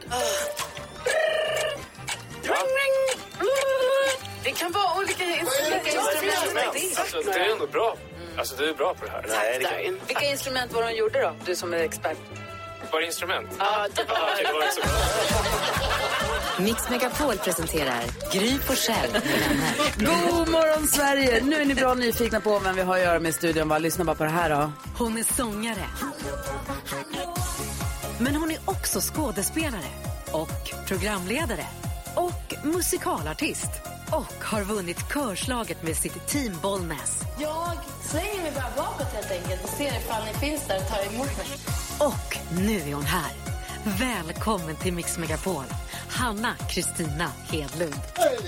Ja. Det kan vara olika instrument. Alltså, det är ändå bra. Alltså, du är bra på det här. Nej, det kan... Vilka instrument var de gjorde då? Du som är expert. Var det instrument? Ja, det var... Okej, det var inte så bra. Mix Megapol presenterar Gry Forssell med vänner. God morgon Sverige! Nu är ni bra nyfikna på vem vi har att göra med i studion. Va? Lyssna bara på det här då. Hon är sångare. Men hon är också skådespelare och programledare och musikalartist. Och har vunnit körslaget med sitt team Bollnäs. Jag slänger mig bara bakåt helt enkelt och ser ifall ni finns där och tar emot mig. Och nu är hon här. Välkommen till Mix Megapol. Hanna Kristina Hedlund. Hej!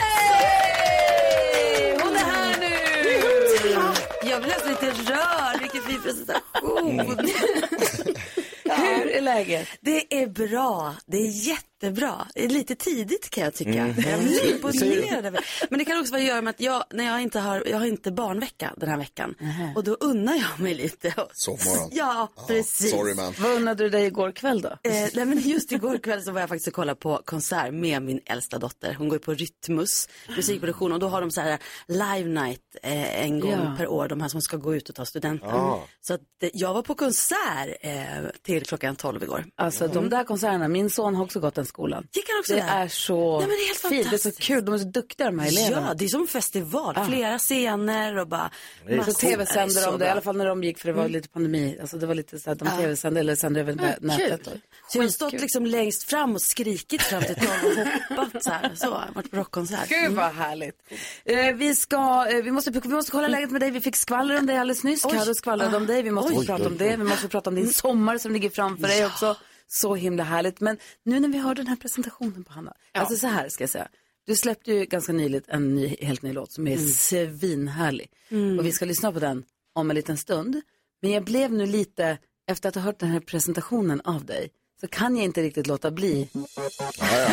Hon är här nu! Jag blir nästan lite rörd. Vilken fin presentation. Hur är läget? Det är bra. Det är jätte jättebra. Lite tidigt kan jag tycka. Mm. Jag blir imponerad över. Men det kan också vara att göra med att jag, när jag inte har, jag har inte barnvecka den här veckan. Mm. Och då unnar jag mig lite. Sovmorgon. Ja, ja, precis. Sorry man. Vad unnade du dig igår kväll då? Eh, nej men just igår kväll så var jag faktiskt och kolla på konsert med min äldsta dotter. Hon går på Rytmus musikproduktion och då har de så här live night eh, en gång Ja. per år. De här som ska gå ut och ta studenten. Ah. Så att, eh, jag var på konsert eh, till klockan tolv igår. Alltså de där konserterna, min son har också gått den skolan. Gick han också det där? är så Nej, men det är helt fint, det är så fantastiskt. kul, de är så duktiga de här eleverna. Ja, det är som en festival. Ah. Flera scener och bara... Så tv-sänder de det, i alla fall. fall när de gick, för det var Mm. lite pandemi. Alltså det var lite så att de Ja. tv-sände eller sände över Ja, nätet. kul. Så jag har stått liksom längst fram och skrikit fram till tolv och hoppat så här. Så jag har varit på rockkonsert. Gud vad härligt. Eh, vi, ska, eh, vi, måste, vi måste kolla läget med dig. Vi fick skvaller om dig alldeles nyss. Oj. Carro skvallrade om dig. Vi måste Oj. få prata om det. Vi måste prata om din sommar som ligger framför dig också. Så himla härligt. Men nu när vi har den här presentationen på Hanna. Ja. Alltså så här ska jag säga. Du släppte ju ganska nyligt en ny, helt ny låt som är Mm. svinhärlig. Mm. Och vi ska lyssna på den om en liten stund. Men jag blev nu lite, efter att ha hört den här presentationen av dig, så kan jag inte riktigt låta bli. Ja, ja.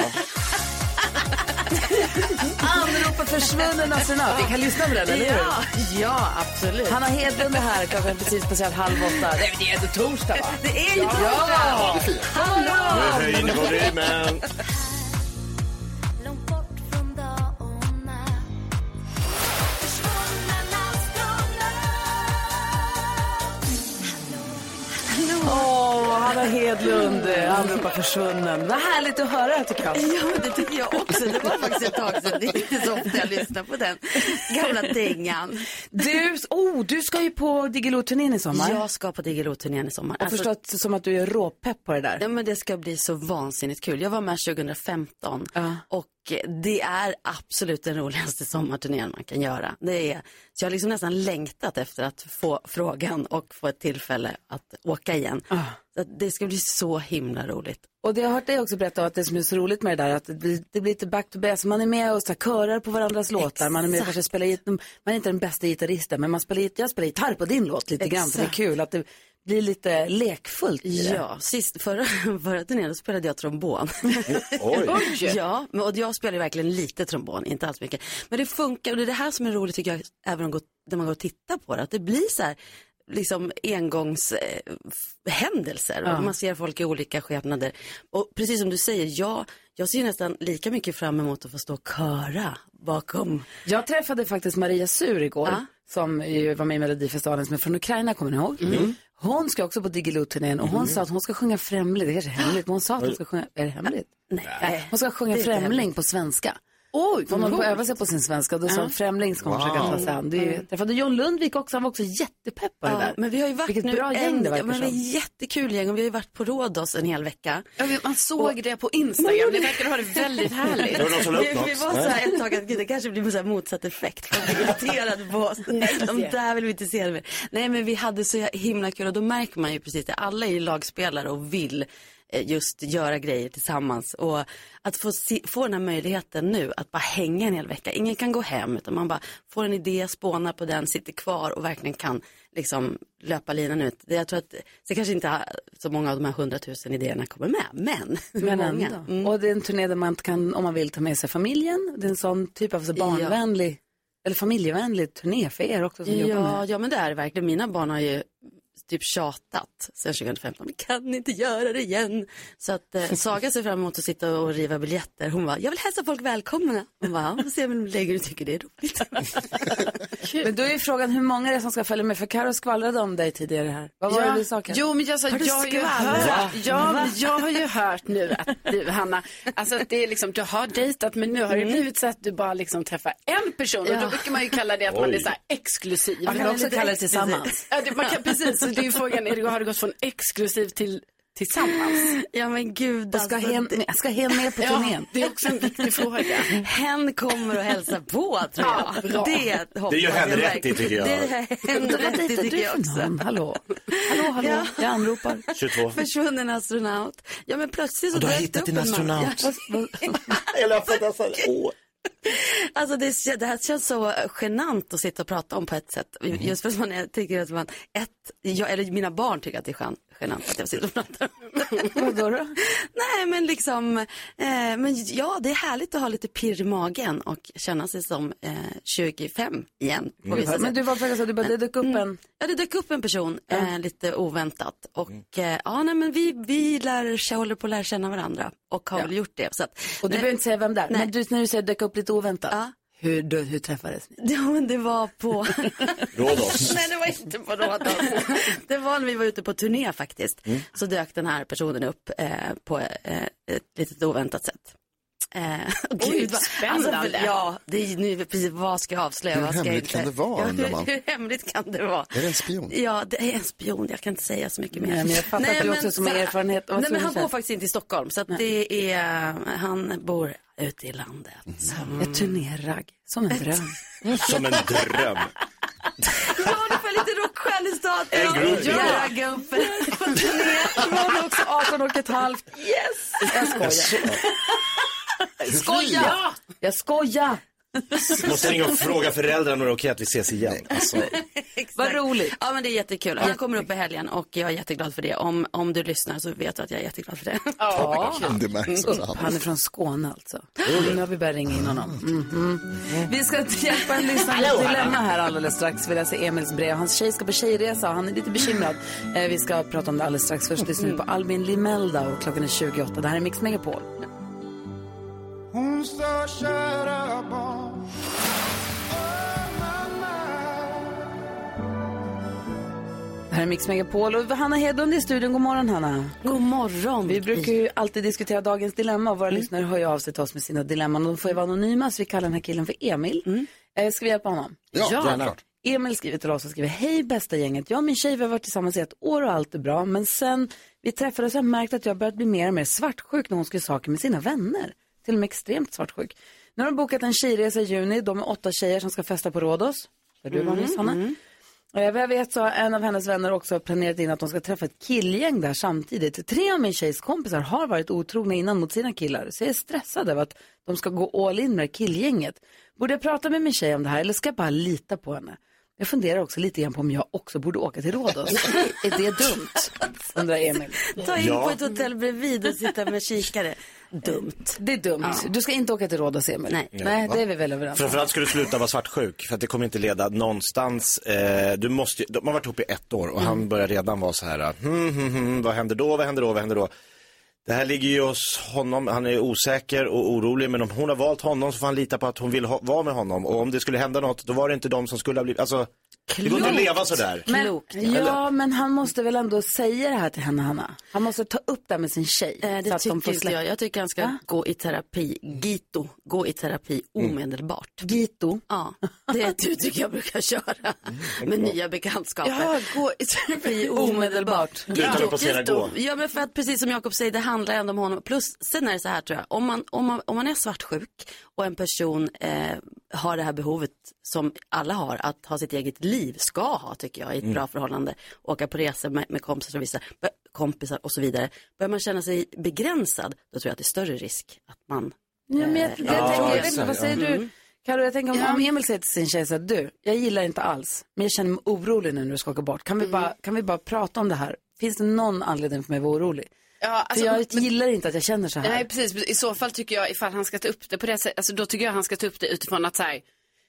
Anropar försvunnen astronaut. Vi kan lyssna på den, eller hur? Ja, ja, absolut. Hanna Hedlund är här, klockan är precis passerat halv åtta. Nej, men det är ändå torsdag, va? Det är ju Ja. torsdag. Ja. Det är fint. Hallå! Nu höjer ni volymen. Åh, Hanna Hedlund, anropar försvunnen. Vad härligt att höra, tycker jag. Ja, men det tycker jag också. Det var faktiskt ett tag sedan. Det är inte så ofta jag lyssnar på den gamla dängan. Du, oh, du ska ju på Diggiloo-turnén i sommar. Jag ska på Diggiloo-turnén i sommar. Jag förstår att, som att du är råpepp på det där. Ja, men det ska bli så vansinnigt kul. Jag var med tjugohundrafemton och det är absolut den roligaste sommarturnén man kan göra. Det är, så jag har liksom nästan längtat efter att få frågan och få ett tillfälle att åka igen. Ah. Så att det ska bli så himla roligt. Och det jag har hört dig också berätta att det som är så roligt med det där, att det blir, det blir lite back to back. Så man är med och så här, körar på varandras låtar. Man är med och kanske spelar git- man är inte den bästa gitarristen, men man spelar, git- jag spelar gitarr på din låt lite grann. Så det är kul att det blir lite lekfullt i det. Ja, sist förra, förra turnén spelade jag trombon. Oj. Ja, men- och jag spelar verkligen lite trombon, inte alls mycket. Men det funkar, och det är det här som är roligt tycker jag, även om går, när man går och tittar på det, att det blir så här liksom engångshändelser. Ja. Och man ser folk i olika skepnader. Och precis som du säger, jag, jag ser nästan lika mycket fram emot att få stå och köra bakom. Jag träffade faktiskt Maria Sur igår, Ja. som ju var med i Melodifestivalen, som är från Ukraina, kommer ni ihåg? Mm. Hon ska också på Diggiloo-turnén och hon sa att hon ska sjunga Främling. Det kanske är hemligt, men hon sa att hon ska sjunga, är det hemligt? Nej. Hon ska sjunga Det är inte Främling hemligt. på svenska. Oj, får man roligt. få öva sig på sin svenska. Då sa hon Främling ska hon Wow. försöka ta sig an. Det är ju, jag träffade John Lundvik också, han var också jättepepp på det Ja, där. men vi har ju varit Vilket nu bra gäng en, det verkar ja, men vi är som. jättekul gäng och vi har ju varit på Rhodos en hel vecka. Ja, vi- man såg det på Instagram. Det verkar ha det väldigt härligt. Det var någon som la upp Vi, vi något. var så här ett tag att gud, det kanske blir så här motsatt effekt. Folk blir irriterade på oss. De där vill vi inte se det mer. Nej, men vi hade så himla kul och då märker man ju precis det. Alla är ju lagspelare och vill eh, just göra grejer tillsammans. Och att få, se, få den här möjligheten nu att bara hänga en hel vecka. Ingen kan gå hem utan man bara får en idé, spånar på den, sitter kvar och verkligen kan liksom löpa linan ut. Det, jag tror att så kanske inte så många av de här hundratusen idéerna kommer med, men, Men många. ändå. Mm. Och det är en turné där man kan, om man vill, ta med sig familjen. Det är en sån typ av så barnvänlig, eller familjevänlig turné för er också som jobbar Ja, med. ja, men det är det verkligen. Mina barn har ju typ tjatat sedan tjugohundrafemton. Vi kan inte göra det igen. Så att eh, Saga ser fram emot att sitta och riva biljetter. Hon bara, jag vill hälsa folk välkomna. Hon bara, ja, får se om de lägger och tycker det är roligt. Men då är ju frågan hur många det är som ska följa med. För Karo skvallrade om dig tidigare här. Vad var Ja. det du sa, Karo? Jo, men jag, sa, Har du jag, har ju skvallrat? hört, Va? ja, Va? men jag har ju hört nu att du, Hanna, alltså att det är liksom, du har dejtat men nu har det blivit så att du bara liksom träffar en person. Ja. Och då brukar man ju kalla det att man Oj. är så här exklusiv. Man kan också kalla det tillsammans. Ja, det, man kan, precis, så det är ju frågan, är det, har det gått från exklusiv till tillsammans? Ja, men gud. Och ska hen, ska hen med på Ja, turnén? det är också en viktig fråga. Hen kommer att hälsa på, tror jag. Ja, bra. Det hoppas Det gör hen jag rätt i, tycker jag. Det är hen Vad rätt i, dejtar tycker du jag för också. någon? Hallå? Hallå, hallå, Ja. jag anropar. tjugotvå. Försvunnen astronaut. Ja, men plötsligt så Och du har dök det hittat upp din en man. astronaut. Ja. Jag löpte alltså. Åh. Alltså det, det här känns så genant att sitta och prata om på ett sätt. Mm. Just för att man är, tycker att man, ett, jag, eller mina barn tycker att det är gen, genant att jag sitter och pratar om det. Vadå då? Nej men liksom, eh, men ja det är härligt att ha lite pirr i magen och känna sig som eh, tjugofem igen. Mm. Men du var faktiskt att du bara, det dök upp en... Mm. Ja det dök upp en person eh, lite oväntat. Och eh, ja nej men vi, vi lär, håller på att lära känna varandra och har ja. väl gjort det. Så att, och du behöver inte säga vem det är, men du, när du säger dök upp lite oväntat. Ja. Hur, du, hur träffades ni? Ja men det var på... Rhodos. Nej det var inte på Rhodos. Det var när vi var ute på turné faktiskt. Mm. Så dök den här personen upp eh, på eh, ett lite oväntat sätt. Eh, Oj, vad spännande. Alltså, ja, det är nu precis vad ska jag avslöja. Hur vad ska hemligt jag kan det vara, ja, undrar man? hur, hur hemligt kan det vara? Är det en spion? Ja, det är en spion. Jag kan inte säga så mycket mer. Nej, men jag fattar nej, att du också som har erfarenhet. Nej, men han bor faktiskt inte i Stockholm. Så att det är, han bor ute i landet. Mm. Ett turnérragg. Som en dröm. Som en dröm. Ja, det får lite rockstjärnestad. En grupp. Ja, ragga upp på turné. Var också arton och ett halvt. Yes! Jag skojar. Skoja! Jag skojar! Måste ringa och fråga föräldrarna om det är okej att vi ses igen. Alltså. Vad roligt. Ja men det är jättekul. Han kommer upp i helgen och jag är jätteglad för det. Om, om du lyssnar så vet du att jag är jätteglad för det. Ja, det märks också. Han är från Skåne alltså. Nu har vi börjat ringa in honom. Mm-hmm. Vi ska hjälpa en lyssnare med ett dilemma här alldeles strax. Vi läser Emils brev. Hans tjej ska på tjejresa. Han är lite bekymrad. Vi ska prata om det alldeles strax. Först lyssnar vi på Albin Limelda och klockan är tjugoåtta. Det här är Mix Megapol. Hon står kära barn. Det här är Mix Megapol och Hanna Hedlund i studion. God morgon Hanna. God morgon. Vi brukar ju alltid diskutera dagens dilemma och våra mm. lyssnare hör ju av sig till oss med sina dilemman och de får ju vara anonyma så vi kallar den här killen för Emil. Mm. Eh, ska vi hjälpa honom? Ja, ja gärna. Klart. Emil skriver till oss och skriver: hej bästa gänget, jag och min tjej vi har varit tillsammans i ett år och allt är bra, men sen vi träffades har jag märkt att jag börjat bli mer och mer svartsjuk när hon skulle saker med sina vänner. Till och med extremt svartsjuk. Nu har de bokat en tjejresa i juni. De är åtta tjejer som ska festa på Rhodos. Där du var nyss, Hanna. Mm. Och jag vet så en av hennes vänner också har planerat in att de ska träffa ett killgäng där samtidigt. Tre av min tjejs kompisar har varit otrogna innan mot sina killar. Så jag är stressad över att de ska gå all in med killgänget. Borde jag prata med min tjej om det här eller ska jag bara lita på henne? Jag funderar också lite grann på om jag också borde åka till Rhodos. Är det dumt? Undrar Emil. Ta in ja. på ett hotell bredvid och sitta med kikare. Dumt. Det är dumt. Ja. Du ska inte åka till Rhodos, Emil. Nej, Nej, Nej det är vi väl överens. Framförallt ska du sluta vara svartsjuk. För att det kommer inte leda någonstans. Eh, du måste, de har varit ihop i ett år och mm. han börjar redan vara så här. Hmm, hmm, hmm, vad händer då? Vad händer då? Vad händer då? Det här ligger ju hos honom. Han är osäker och orolig. Men om hon har valt honom så får han lita på att hon vill ha, vara med honom. Och om det skulle hända något, då var det inte de som skulle ha blivit... Alltså, det går inte att leva sådär. Men, Klokt, ja, ja men han måste väl ändå säga det här till henne, Hanna. Han måste ta upp det med sin tjej. Eh, det tycker de inte jag. Jag tycker han ska ja? gå i terapi. Gito. Gå i terapi omedelbart. Mm. Gito? Ja, det är du tycker jag brukar köra. Mm. Med nya bekantskaper. Ja, gå i terapi omedelbart. Utan att passera gå. Ja, men för att precis som Jakob säger, det handlar ändå om honom. Plus, sen är det så här tror jag. Om man, om man, om man är svartsjuk och en person eh, har det här behovet som alla har, att ha sitt eget liv, ska ha tycker jag, i ett mm. bra förhållande, åka på resor med, med kompisar, och vissa, kompisar och så vidare. Börjar man känna sig begränsad, då tror jag att det är större risk att man... Ja, men jag, jag, jag, tänker, jag vet inte, vad säger mm. du? Karo, jag tänker om, ja. om Emil säger till sin tjej så att du, jag gillar inte alls, men jag känner mig orolig nu när du ska åka bort. Kan vi, mm. bara, kan vi bara prata om det här? Finns det någon anledning för mig att vara orolig? Ja, alltså, för jag men, gillar inte att jag känner så här. Nej, precis. I så fall tycker jag, ifall han ska ta upp det på det sättet, alltså då tycker jag han ska ta upp det utifrån att så här,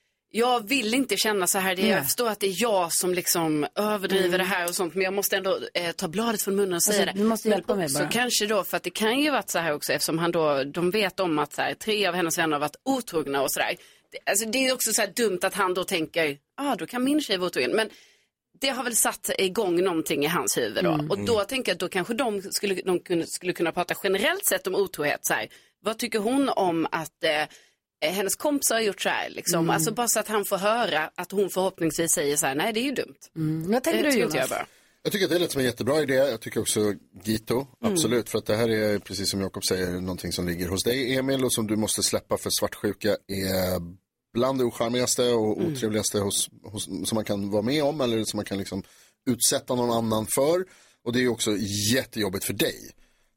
jag vill inte känna så här. Det är, jag förstår att det är jag som liksom överdriver mm. det här och sånt. Men jag måste ändå eh, ta bladet från munnen och säga alltså, det. Du måste hjälpa mig bara. Så kanske då, för att det kan ju varit så här också. Eftersom han då, de vet om att så här, tre av hennes vänner har varit otrogna och sådär. Det, alltså, det är också så här dumt att han då tänker, ja ah, då kan min tjej vara otrogen. Men det har väl satt igång någonting i hans huvud då. Mm. Och då tänker jag att då kanske de skulle, de kunde, skulle kunna prata generellt sett om otrohet. Så här. Vad tycker hon om att... Eh, hennes kompisar har gjort så här liksom. Mm. Alltså bara så att han får höra att hon förhoppningsvis säger så här, nej det är ju dumt. Mm. Vad tänker det du, Jonas? Jag, bara. jag tycker att det är lite som en jättebra idé. Jag tycker också Gito, absolut. Mm. För att det här är, precis som Jakob säger, någonting som ligger hos dig, Emil, och som du måste släppa, för svartsjuka är bland det ocharmigaste och mm. otrevligaste hos, hos, som man kan vara med om, eller som man kan liksom utsätta någon annan för. Och det är ju också jättejobbigt för dig.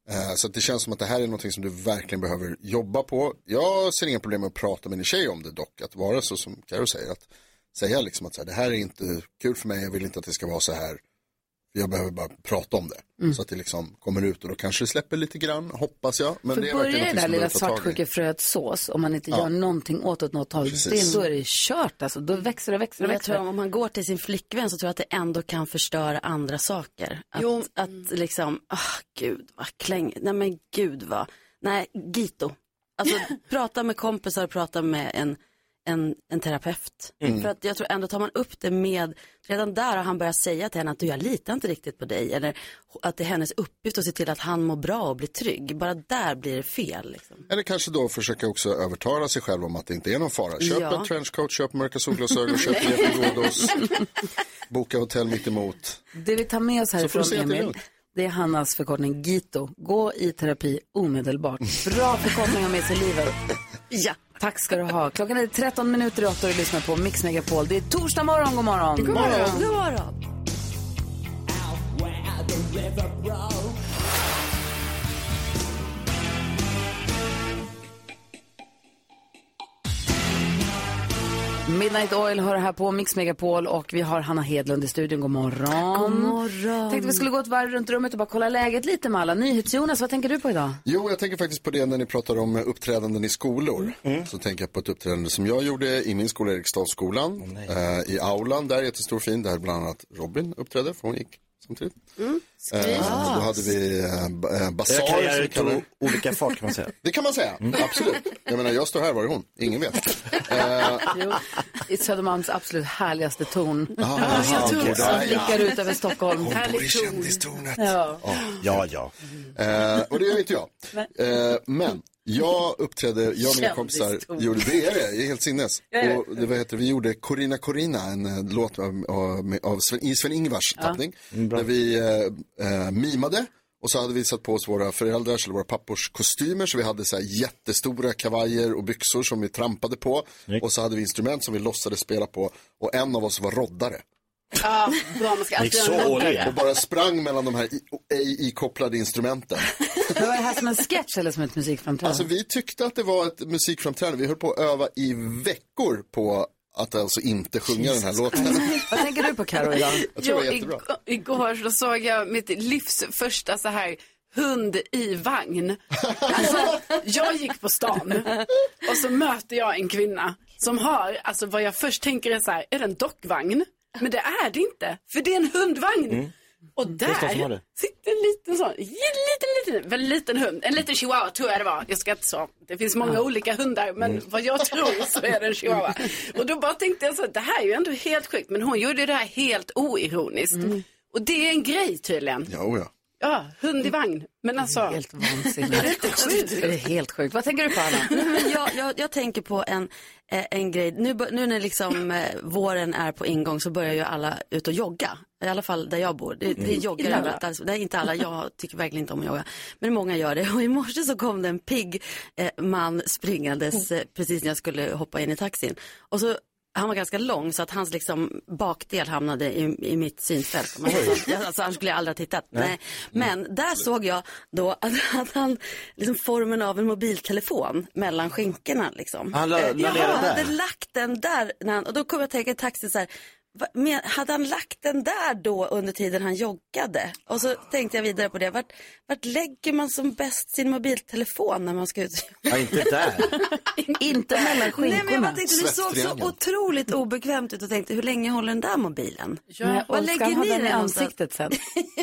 Eh, så att det känns som att det här är någonting som du verkligen behöver jobba på. Jag ser inga problem med att prata med en tjej om det dock. Att vara så som Karo säger. Att säga liksom att så här, det här är inte kul för mig, jag vill inte att det ska vara så här. Jag behöver bara prata om det. Mm. Så att det liksom kommer ut och då kanske det släpper lite grann, hoppas jag. Men för det är börjar det där lilla svartsjukefröet sås, om man inte ja. gör någonting åt det något tag, det, då är det kört alltså. Då växer det och växer och växer. Jag tror om man går till sin flickvän så tror jag att det ändå kan förstöra andra saker. Att, jo. att liksom, ah oh, gud vad kläng, nej men gud vad, nej Gito. Alltså prata med kompisar, prata med en En, en terapeut. Mm. För att jag tror ändå tar man upp det med, redan där har han börjat säga till henne att du, jag litar inte riktigt på dig. Eller att det är hennes uppgift att se till att han mår bra och blir trygg. Bara där blir det fel. Liksom. Eller kanske då försöka också övertala sig själv om att det inte är någon fara. Köp ja. en trenchcoat, köp mörka solglasögon, köp Grådos, boka hotell mitt emot. Det vi tar med oss härifrån, Emil, det är Hannas förkortning Gito. Gå i terapi omedelbart. Bra förkortning med sig livet. Ja. Tack ska du ha. Klockan är tretton minuter i åtta och du lyssnar på Mix Megapol. Det är torsdag morgon, god morgon. God morgon. God morgon. Midnight Oil hör här på Mix Megapol och vi har Hanna Hedlund i studion. God morgon. God morgon. Tänkte vi skulle gå ett varv runt rummet och bara kolla läget lite med alla. NyhetsJonas, vad tänker du på idag? Jo, jag tänker faktiskt på det när ni pratar om uppträdanden i skolor. Mm. Så tänker jag på ett uppträdande som jag gjorde i min skola, Eriksdalsskolan. Oh, eh, I aulan, där är jättestor fin. Där bland annat Robin uppträdde, för hon gick samtidigt. Mm. Eh, då hade vi eh, basar. Karriär tog olika fart kan man säga. Det kan man säga, mm. absolut. Jag menar, jag står här, var är hon? Ingen vet. Eh, jo, i Södermalms absolut härligaste ton. Ah, ah, ton okay, som blickar ut över Stockholm. Hon bor i kändistornet. Ja, oh, ja. ja. Eh, och det gör inte jag. Eh, men jag uppträdde, jag och mina kompisar gjorde det, är det, det är helt sinnes. Och det, vad heter, vi gjorde Corina Corina, en uh, låt av, av, av Sven, i Sven-Ingvars ja. tappning. Mm, där vi uh, uh, mimade. Och så hade vi satt på oss våra föräldrars eller våra pappors kostymer. Så vi hade så här jättestora kavajer och byxor som vi trampade på. Mm. Och så hade vi instrument som vi låtsades spela på. Och en av oss var roddare. Ja, bra, man ska alltid så och bara sprang mellan de här ikopplade instrumenten. Men var det här som en sketch eller som ett musikframträdande? Alltså vi tyckte att det var ett musikframträdande. Vi höll på att öva i veckor på att alltså inte sjunga Jesus. Den här låten. Vad tänker du på, Karo, idag? Jag tror jo, det var jättebra. Igår så såg jag mitt livs första så här hund i vagn. Alltså, jag gick på stan och så möter jag en kvinna som har, alltså vad jag först tänker är så här, är det en dockvagn? Men det är det inte, för det är en hundvagn. Mm. Och där sitter en liten sån, liten, liten, väldigt liten hund. En liten chihuahua tror jag det var. Jag ska inte så. Det finns många ja. olika hundar, men mm. vad jag tror så är det en chihuahua. Och då bara tänkte jag så, det här är ju ändå helt sjukt. Men hon gjorde det här helt oironiskt. Mm. Och det är en grej tydligen. Ja, ja. Ja, hund i vagn. Men alltså, helt vansinnigt. Det är inte sjukt. Det är helt sjukt. Vad tänker du på, Anna? jag, jag, jag tänker på en, en grej. Nu, nu när liksom eh, våren är på ingång så börjar ju alla ut och jogga. I alla fall där jag bor. Det, det joggar mm. överallt. Alltså, det är inte alla. Jag tycker verkligen inte om att jogga. Men många gör det. Och i morse så kom det en pigg eh, man springandes eh, precis när jag skulle hoppa in i taxin. Och så han var ganska lång så att hans liksom bakdel hamnade i, i mitt synfält. Alltså han skulle jag aldrig ha tittat. Nej. Nej. Men där såg jag då att, att han liksom formen av en mobiltelefon mellan skinkorna liksom. Han la, la, jag hade lagt den där när han, och då kom jag att tänka i taxin så här. Men hade han lagt den där då under tiden han joggade? Och så tänkte jag vidare på det. Vart, vart lägger man som bäst sin mobiltelefon när man ska ut? Ja, inte där. Inte mellan skinkorna. Nej, men jag bara tänkte, det såg så otroligt obekvämt ut och tänkte, hur länge håller den där mobilen? Ja, vad lägger ni den i ansiktet sen?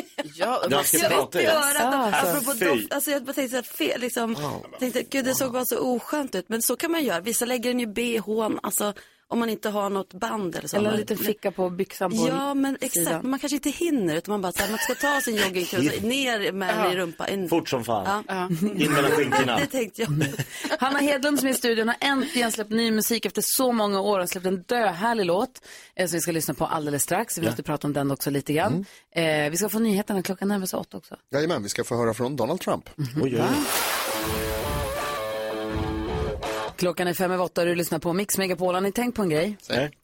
Ja, jag ska prata göra. Apropå doft, alltså jag bara tänkte att fel, liksom, tänkte, gud det såg bara så oskönt ut. Men så kan man göra. Vissa lägger den ju B H:n, alltså om man inte har något band eller så. Eller en liten ficka på byxan på. Ja, men exakt. Men man kanske inte hinner. Utan man bara så här, man ska ta sin joggingkläder ner med ja. i rumpa. In. Fort som fan. Ja. In mellan skinkorna. Det tänkte jag. Hanna Hedlund som är i studion har äntligen släppt ny musik efter så många år. Har släppt en döhärlig låt som vi ska lyssna på alldeles strax. Vi måste ja. prata om den också lite grann. Mm. Eh, vi ska få nyheterna klockan närmare sig åtta också. Jajamän, vi ska få höra från Donald Trump. Mm-hmm. Oj, oj. Klockan är fem över åtta och du lyssnar på Mix Megapol. Har ni tänkt på en grej? Nej.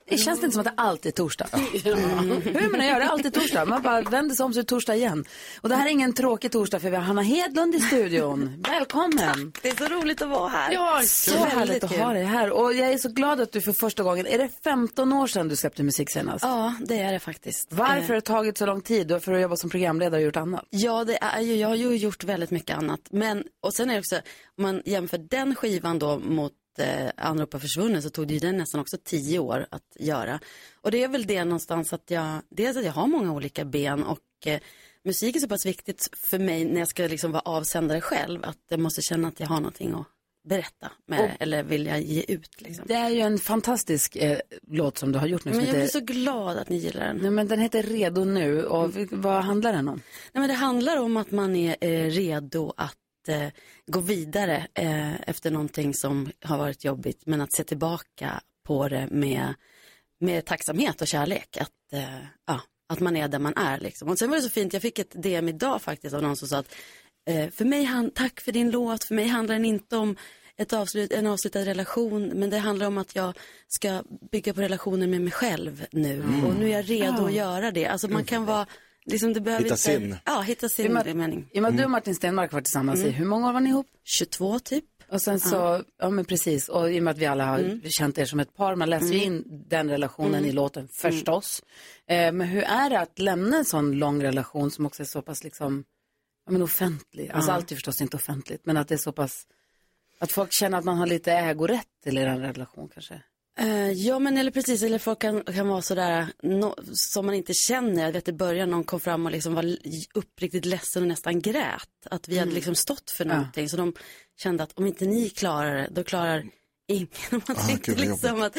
Det känns inte som att det alltid är torsdag. Mm. Hur man gör det, alltid torsdag. Man bara vänder sig om så är det torsdag igen. Och det här är ingen tråkig torsdag för vi har Hanna Hedlund i studion. Välkommen. Det är så roligt att vara här. Ja, så härligt att ha dig här. Och jag är så glad att du för första gången, är det femton år sedan du släppte musik senast? Ja, det är det faktiskt. Varför har det tagit så lång tid för att jobba som programledare och gjort annat? Ja, det är ju, jag har ju gjort väldigt mycket annat. Men, och sen är det också, om man jämför den skivan då mot eh, Anrop har försvunnit, så tog det ju den nästan också tio år att göra. Och det är väl det någonstans att jag, dels att jag har många olika ben och eh, musik är så pass viktigt för mig när jag ska liksom vara avsändare själv, att jag måste känna att jag har någonting att berätta med, och, eller vill jag ge ut liksom. Det är ju en fantastisk eh, låt som du har gjort nu. Men jag heter... blir så glad att ni gillar den. Nej, men den heter Redo nu och mm. vad handlar den om? Nej, men det handlar om att man är eh, redo att eh, gå vidare eh, efter någonting som har varit jobbigt, men att se tillbaka på det med, med tacksamhet och kärlek. Att, eh, ja, att man är där man är liksom. Och sen var det så fint, jag fick ett D M idag faktiskt av någon som sa att eh, för mig, han, tack för din låt, för mig handlar den inte om ett avslut, en avslutad relation, men det handlar om att jag ska bygga på relationen med mig själv nu. Mm. Och nu är jag redo ja. att göra det. Alltså man kan vara liksom, det behöver hitta inte, sin. Ja, hitta sin mening. I och med att du och Martin Stenmark var tillsammans mm. i, hur många år var ni ihop? tjugotvå typ. Och sen så, ja, ja men precis, och i och med att vi alla har mm. känt er som ett par, man läser ju mm. in den relationen mm. i låten förstås. Mm. Eh, men hur är det att lämna en sån lång relation som också är så pass liksom, ja men offentlig, alltså Ja. allt är förstås inte offentligt, men att det är så pass, att folk känner att man har lite ägorätt till er relation kanske? Uh, ja men eller precis, eller folk kan, kan vara sådär no, som man inte känner. Jag vet i början någon kom fram och liksom var uppriktigt ledsen och nästan grät. Att vi mm. hade liksom stått för någonting. Ja. Så de kände att om inte ni klarar det, då klarar ingen. Man ah, tänkte liksom att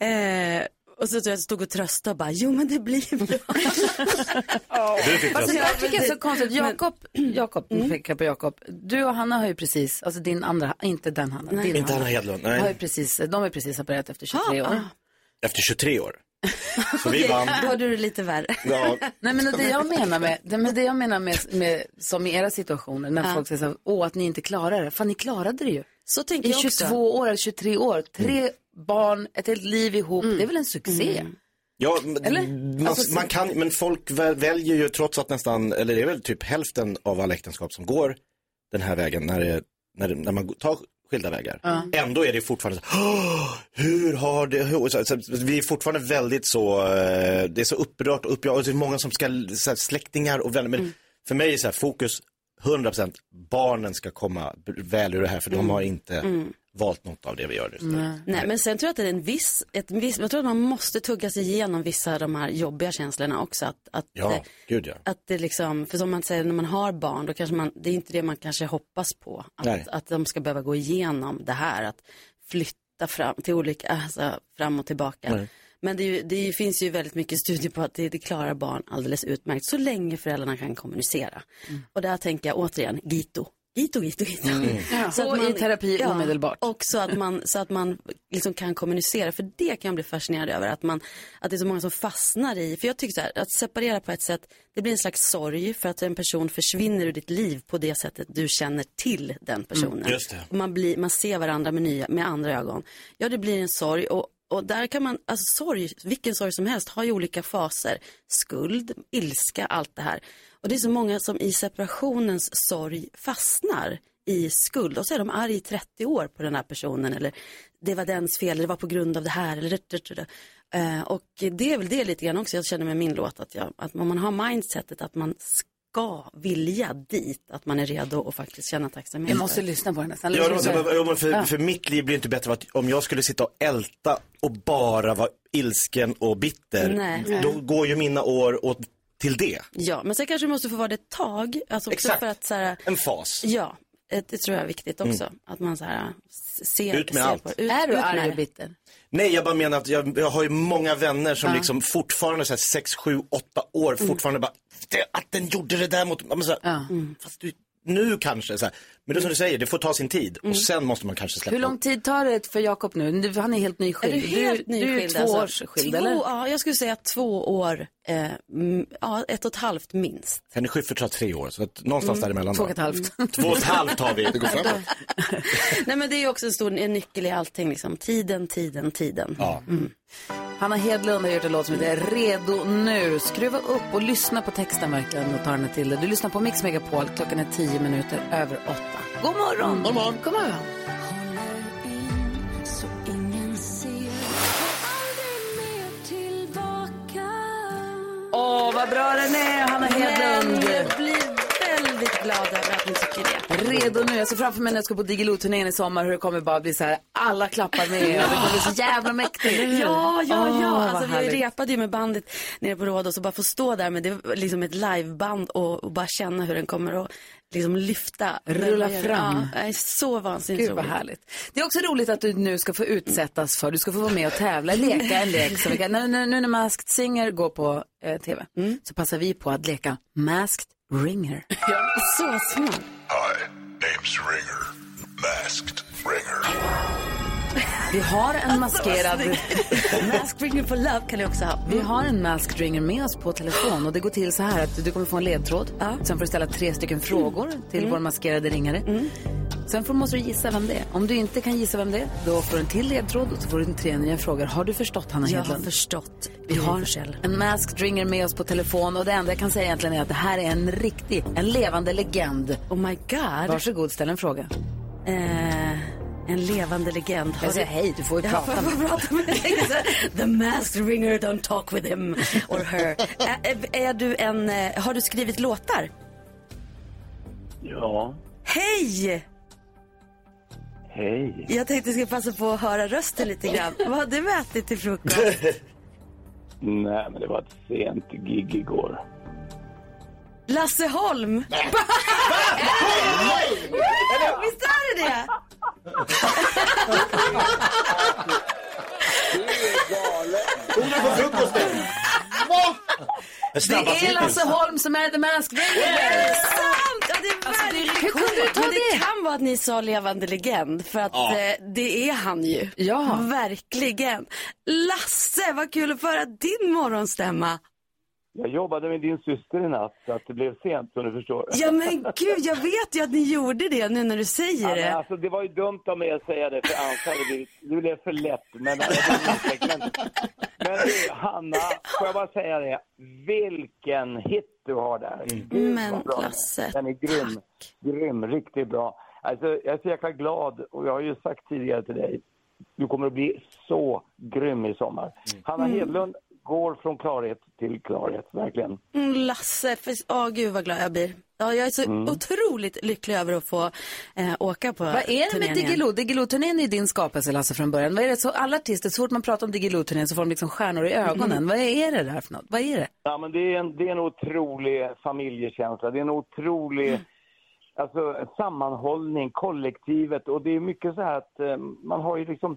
uh, och så jag stod och tröstade och bara, jo men det blir bra. oh. Alltså, jag tycker det är så konstigt. Jakob, Jakob, mm. på Jakob. Du och Hanna har ju precis, alltså din andra, inte den Hanna. Nej. Din Inte Hanna Hedlund, nej. Har ju precis, de har precis separerat efter tjugotre ah, år. Ah. Efter tjugotre år. Så vi vann. Då har du det lite värre. Ja. Nej men det jag menar med, det, men det jag menar med, med som i era situationer, när ah. folk säger så, åh att ni inte klarar det. Fan ni klarade det ju. Så tänker I jag också. tjugotvå år eller tjugotre år, tre mm. barn, ett helt liv ihop, mm. det är väl en succé? Mm. Ja, eller? Man, Alltså, man kan, men folk väljer ju trots att nästan, eller det är väl typ hälften av alla äktenskap som går den här vägen när, det, när, det, när man tar skilda vägar. Uh. Ändå är det fortfarande så, hur har det, hur, så, så, vi är fortfarande väldigt så, det är så upprört och uppjagat, det är många som ska, så här, släktingar och vänner, men mm. för mig är så här, fokus hundra procent, barnen ska komma väl ur det här, för mm. de har inte mm. valt något av det vi gör. Nej. Nej, men sen tror jag att det är en viss, ett viss, jag tror att man måste tugga sig igenom vissa av de här jobbiga känslorna också. Att, att, ja, det, gud ja. Att det liksom, för som man säger, när man har barn, då kanske man, det är inte det man kanske hoppas på. Att, att de ska behöva gå igenom det här, att flytta fram till olika, alltså fram och tillbaka. Nej. Men det, är ju, det finns ju väldigt mycket studier på att det, det klarar barn alldeles utmärkt så länge föräldrarna kan kommunicera. Mm. Och där tänker jag återigen, Gito. Gito, Gito, Gito. Mm. Ja, så att man, i terapi ja, omedelbart. Och så att man, så att man liksom kan kommunicera. För det kan jag bli fascinerad över. Att, man, att det är så många som fastnar i. För jag tycker så här, att separera på ett sätt, det blir en slags sorg för att en person försvinner ur ditt liv på det sättet du känner till den personen. Mm, just det. Och man, blir, man ser varandra med, nya, med andra ögon. Ja, det blir en sorg. Och Och där kan man, alltså sorg, vilken sorg som helst har ju olika faser. Skuld, ilska, allt det här. Och det är så många som i separationens sorg fastnar i skuld. Och så är de arg i trettio år på den här personen. Eller det var dens fel, eller det var på grund av det här. Eller det, det, det. Uh, och det är väl det lite grann också jag känner med min låt. Att, jag, att om man har mindsetet att man ska vilja dit, att man är redo och faktiskt känna tacksamhet. Jag måste lyssna på den nästan. Ja, måste, för, ja. för mitt liv blir inte bättre att om jag skulle sitta och älta och bara vara ilsken och bitter. Nej. Då går ju mina år åt till det. Ja, men sen kanske du måste få vara det ett tag. Alltså också exakt, för att, så här, en fas. Ja, det tror jag är viktigt också. Mm. Att man så här, ser, ut med ser allt. På, ut, är du ut arg och bitter? Nej, jag bara menar att jag, jag har ju många vänner som ja. liksom fortfarande så här sex, sju, åtta år mm. fortfarande bara, det, att den gjorde det där mot, så här, ja. mm. fast du, nu kanske så här. Men det som du säger, det får ta sin tid och mm. sen måste man kanske släppa. Hur lång tid tar det för Jakob nu? Han är helt nyskild. Är du helt du, nyskild? Du är två alltså, års skild, två, eller? Ja, jag skulle säga två år, eh, ja, ett och ett halvt minst. Henny Schyffert har tre år, så att någonstans mm. däremellan. Två och ett halvt. Mm. Två och ett halvt har vi. Det går framåt. Nej, men det är ju också en stor en nyckel i allting, liksom. Tiden, tiden, tiden. Ja. Mm. Hanna Hedlund har gjort en låt som heter Redo nu. Skruva upp och lyssna på texten verkligen och ta den till det. Du lyssnar på Mix Megapol. Klockan är tio minuter över åtta. God morgon! God morgon! God morgon! Åh, vad bra den är, Hanna Hedlund. Men jag blir väldigt glad över att ni tycker det. Redo nu. Jag ser framför mig när jag ska på Diggiloo-turnén i sommar hur det kommer bara bli så här, alla klappar med och det kommer bli så jävla mäktigt. Ja, ja, Åh, ja. vad Alltså, vi härligt. repade ju med bandet nere på Råd och så bara få stå där med det liksom ett liveband och, och bara känna hur den kommer att liksom lyfta. Rulla fram. Ja, det är så vansinnigt Gud vad roligt. härligt. Det är också roligt att du nu ska få utsättas för, du ska få vara med och tävla, leka en lek. Så vi kan, nu, nu, nu när Masked Singer går på eh, tv Mm. så passar vi på att leka Masked Ringer. Ja, så smart. Hi, name's Ringer. Masked Ringer. Vi har en maskerad... Masked Ringer for Love kan jag också ha. Vi har en Masked Ringer med oss på telefon och det går till så här att du kommer få en ledtråd. Ja. Sen får du ställa tre stycken frågor till Mm. vår maskerade ringare. Mm. Sen får, måste du gissa vem det är. Om du inte kan gissa vem det är, då får du en till ledtråd och så får du en tre nya frågor. Har du förstått, Hanna Jag Hedlund? har förstått. Vi har en Masked Ringer med oss på telefon och det enda jag kan säga egentligen är att det här är en riktig, en levande legend. Oh my god. Varsågod, ställ en fråga. Eh, en levande legend. Jag säger hej, du får ju Ja, prata får med jag prata med dig. The Masked Ringer, don't talk with him or her. Är, är du en, eh, har du skrivit låtar? Ja, Hej! hej. Jag tänkte jag skulle passa på att höra rösten lite grann. Vad har du ätit till frukost? Nej, men det var ett sent gig igår. Lasse Holm! Visst är det det? Hon är på frukosten! Det är Lasse Holm som är The Masked Ringer! Det är sant! Ja, det är Alltså, det är- verkligen hur kunde du ta Men det det? kan vara att ni sa levande legend. För att Ja. eh, det är han ju. Ja. Verkligen. Lasse, vad kul att få höra din morgonstämma. Jag jobbade med din syster i natt så att det blev sent som du förstår. Ja men gud, jag vet ju att ni gjorde det nu när du säger Ja, men det. alltså, det var ju dumt av mig att säga det för annars hade det blivit, det blev för lätt. Men, men, men du, Hanna, får jag bara säga det. Vilken hit du har där. Gud, Men vad bra. Lasse, Den är grym. Grym, riktigt bra. Alltså, jag är så jäkla glad och jag har ju sagt tidigare till dig. Du kommer att bli så grym i sommar. Hanna Hedlund går från klarhet till klarhet, verkligen. Mm, Lasse, för, åh gud vad glad jag blir. Ja, jag är så Mm. otroligt lycklig över att få eh, åka på Vad är det turnén med igen. Diggiloo? Diggiloo-turnén är ju din skapelse, Lasse, från början. Vad är det så, alla artister, så fort man pratar om Diggiloo-turnén så får de liksom stjärnor i ögonen. Mm. Vad är det där för något? Vad är det? Ja, men det är en, det är en otrolig familjekänsla. Det är en otrolig Mm. alltså, sammanhållning, kollektivet. Och det är mycket så här att eh, man har ju liksom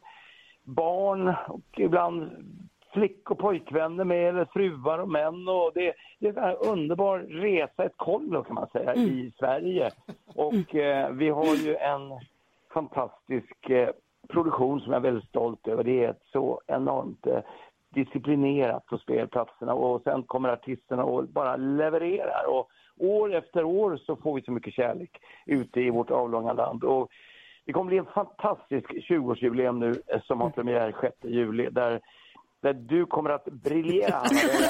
barn och ibland flick- och pojkvänner med, eller fruar och män. Och det, det är en här underbar resa, ett kollo kan man säga, Mm. i Sverige. Och eh, vi har ju en fantastisk eh, produktion som jag är väldigt stolt över. Det är ett så enormt eh, disciplinerat på spelplatserna och sen kommer artisterna och bara levererar. Och år efter år så får vi så mycket kärlek ute i vårt avlånga land. Och det kommer bli en fantastisk tjugoårsjubileum nu eh, som har premiär sjätte juli där där du kommer att briljera.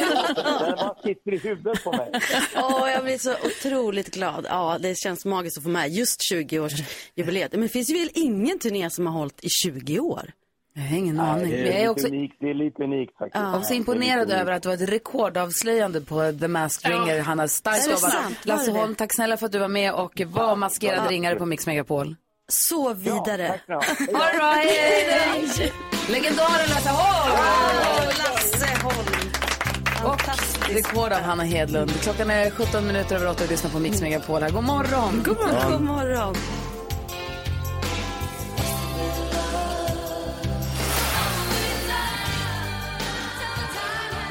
Den bara sitter i huvudet på mig. Åh, jag blir så otroligt glad. Ja, det känns magiskt att få med just tjugo-årsjubileet. Men det finns ju väl ingen turné som har hållit i tjugo år? Jag har ingen Nej, aning. det, är Men jag är lite också, unikt, det är lite unikt faktiskt. också Ja, det är imponerad lite över att det var ett rekordavslöjande på The Masked Ringer. Han har starkt Är det jobbat. sant? Var Lasse det det? Holm, tack snälla för att du var med och var maskerad Ja. ringare på Mix Megapol. Så vidare. Ja, tack så mycket. All right. Legendaren Lasse Holm! Åh, Lasse Holm. Och rekord av Hanna Hedlund. Klockan är sjutton minuter över åtta och lyssnar på Mix Megapol här. God morgon! God morgon. God morgon.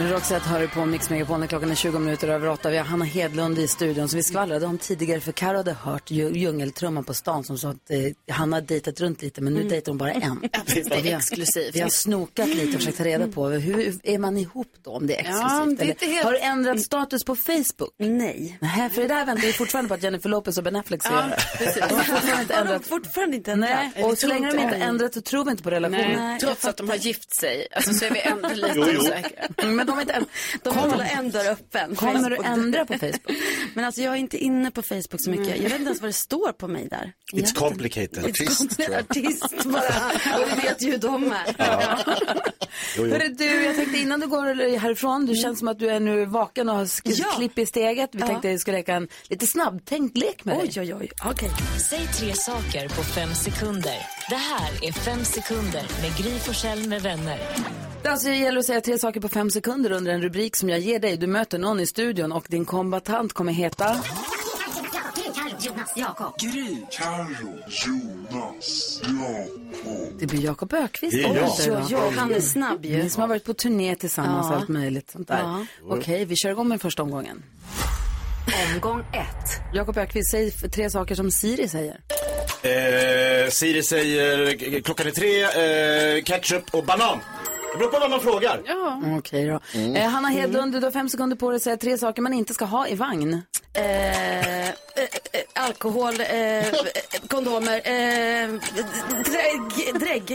Roxette hör på Mix Megapol när klockan är tjugo minuter över åtta. Vi har Hanna Hedlund i studion som vi skvallrade om tidigare. För Karo hade hört djungeltrumman på stan som sa att eh, Hanna har dejtat runt lite, men nu mm. dejtar hon bara en. Ja, precis, det är exklusivt. Vi har snokat lite och försökt ta reda på hur är man ihop då om det är exklusivt. Ja, det är helt... Har du ändrat status på Facebook? Nej. Nej, för det där väntar vi fortfarande på att Jennifer Lopez och Ben Affleck ska ja, göra. Precis. De har fortfarande inte ändrat. Fortfarande inte ändrat. Nej, och så länge de inte ändrat så tror vi inte på relationen. Nej, trots att de har gift sig. Alltså så är vi ändå lite jo, jo. osäkra. Men de är inte De håller en dörr öppen. Kommer du ändra på Facebook? Men alltså jag är inte inne på Facebook så mycket. Jag vet inte ens vad det står på mig där. It's complicated. Artist, tror jag. Artist bara. Och vi vet ju hur de är. Ja. Jo, jo. Hörru du, jag tänkte innan du går härifrån, du känns som att du är nu vaken och har sk- ja. klipp i steget. Vi ja. tänkte att vi skulle leka en lite snabbtänkt lek med dig. Oj, oj, oj. Okej. Okay. Säg tre saker på fem sekunder. Det här är fem sekunder med Gry Forssell med vänner. Alltså det gäller att säga tre saker på fem sekunder under en rubrik som jag ger dig. Du möter någon i studion och din kombatant kommer heta... Jonas, Jakob. Gry, Carro, Jonas, Jakob. Det blir Jakob Ökvist. Det är jag. Ja, ja, han är snabb ju. Ni som har varit på turné tillsammans och ja. allt möjligt sånt där. Ja. Okej, okay, vi kör igång med första omgången. Omgång ett. Jakob Ökvist, säg tre saker som Siri säger. Eh, Siri säger klockan är tre, eh, ketchup och banan. Det beror på vad man frågar. Ja. Okej då. Mm. Eh, Hanna Hedlund, du har fem sekunder på dig att säga tre saker man inte ska ha i vagn. Eh, eh, alkohol, eh, kondomer, eh, drägg. Drägg?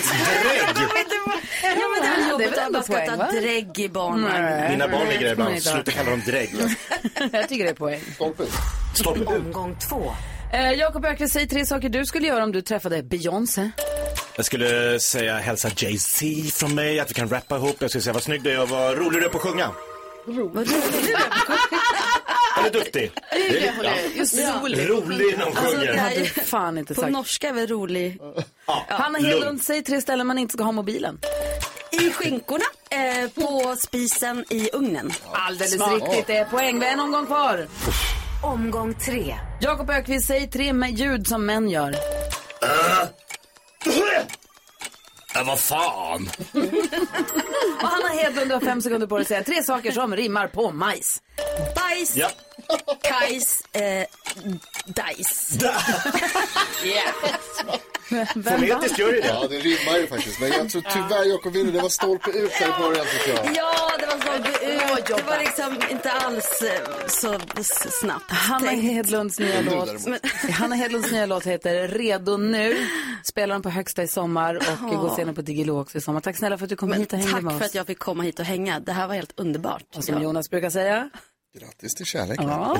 Ja, men det är väl jobbigt att man ska ta drägg i barnen. Mina barn ligger ibland, sluta kalla dem drägg. Jag tycker det är poäng. Stolpe. Stolpe. Omgång två. Eh, Jakob Ökvist, säg tre saker du skulle göra om du träffade Beyoncé. Jag skulle säga hälsa Jay-Z från mig, att vi kan rappa ihop. Jag skulle säga vad snygg du är och vad rolig du är på att sjunga. Vad rolig du är på att sjunga? Eller duktig. Det är ja. Just rolig. Rolig när de sjunger. Det hade fan inte sagt. På norska är väl rolig. Ja. Hanna Hedlund, säg tre ställen man inte ska ha mobilen. I skinkorna, eh, på spisen, i ugnen. Alldeles Smart. Riktigt, det är poäng. Vi har en omgång kvar. Omgång tre. Jakob Ökvist, säg tre med ljud som män gör. Uh. Ja, vad fan. Och Hanna Hedlund har fem sekunder på dig att säga tre saker som rimmar på majs. Bajs, ja. kajs, eh, dajs. Fonetiskt gör det. Ja, det rimmar ju faktiskt. Men jag tror tyvärr Jakob vinner. Det var stolpe ut där i början tycker jag. Ja, det var stolpe ut. Det var liksom inte alls så snabbt. Hanna Hedlunds nya låt. Hanna Hedlunds nya låt heter Redo nu. Spelar den på Högsta i sommar och oh. går senare på Digilo också i sommar. Tack snälla för att du kom Men hit och hängde med oss. Tack för att jag fick komma hit och hänga. Det här var helt underbart. Och som Jonas brukar säga. Grattis till kärleken. Ja.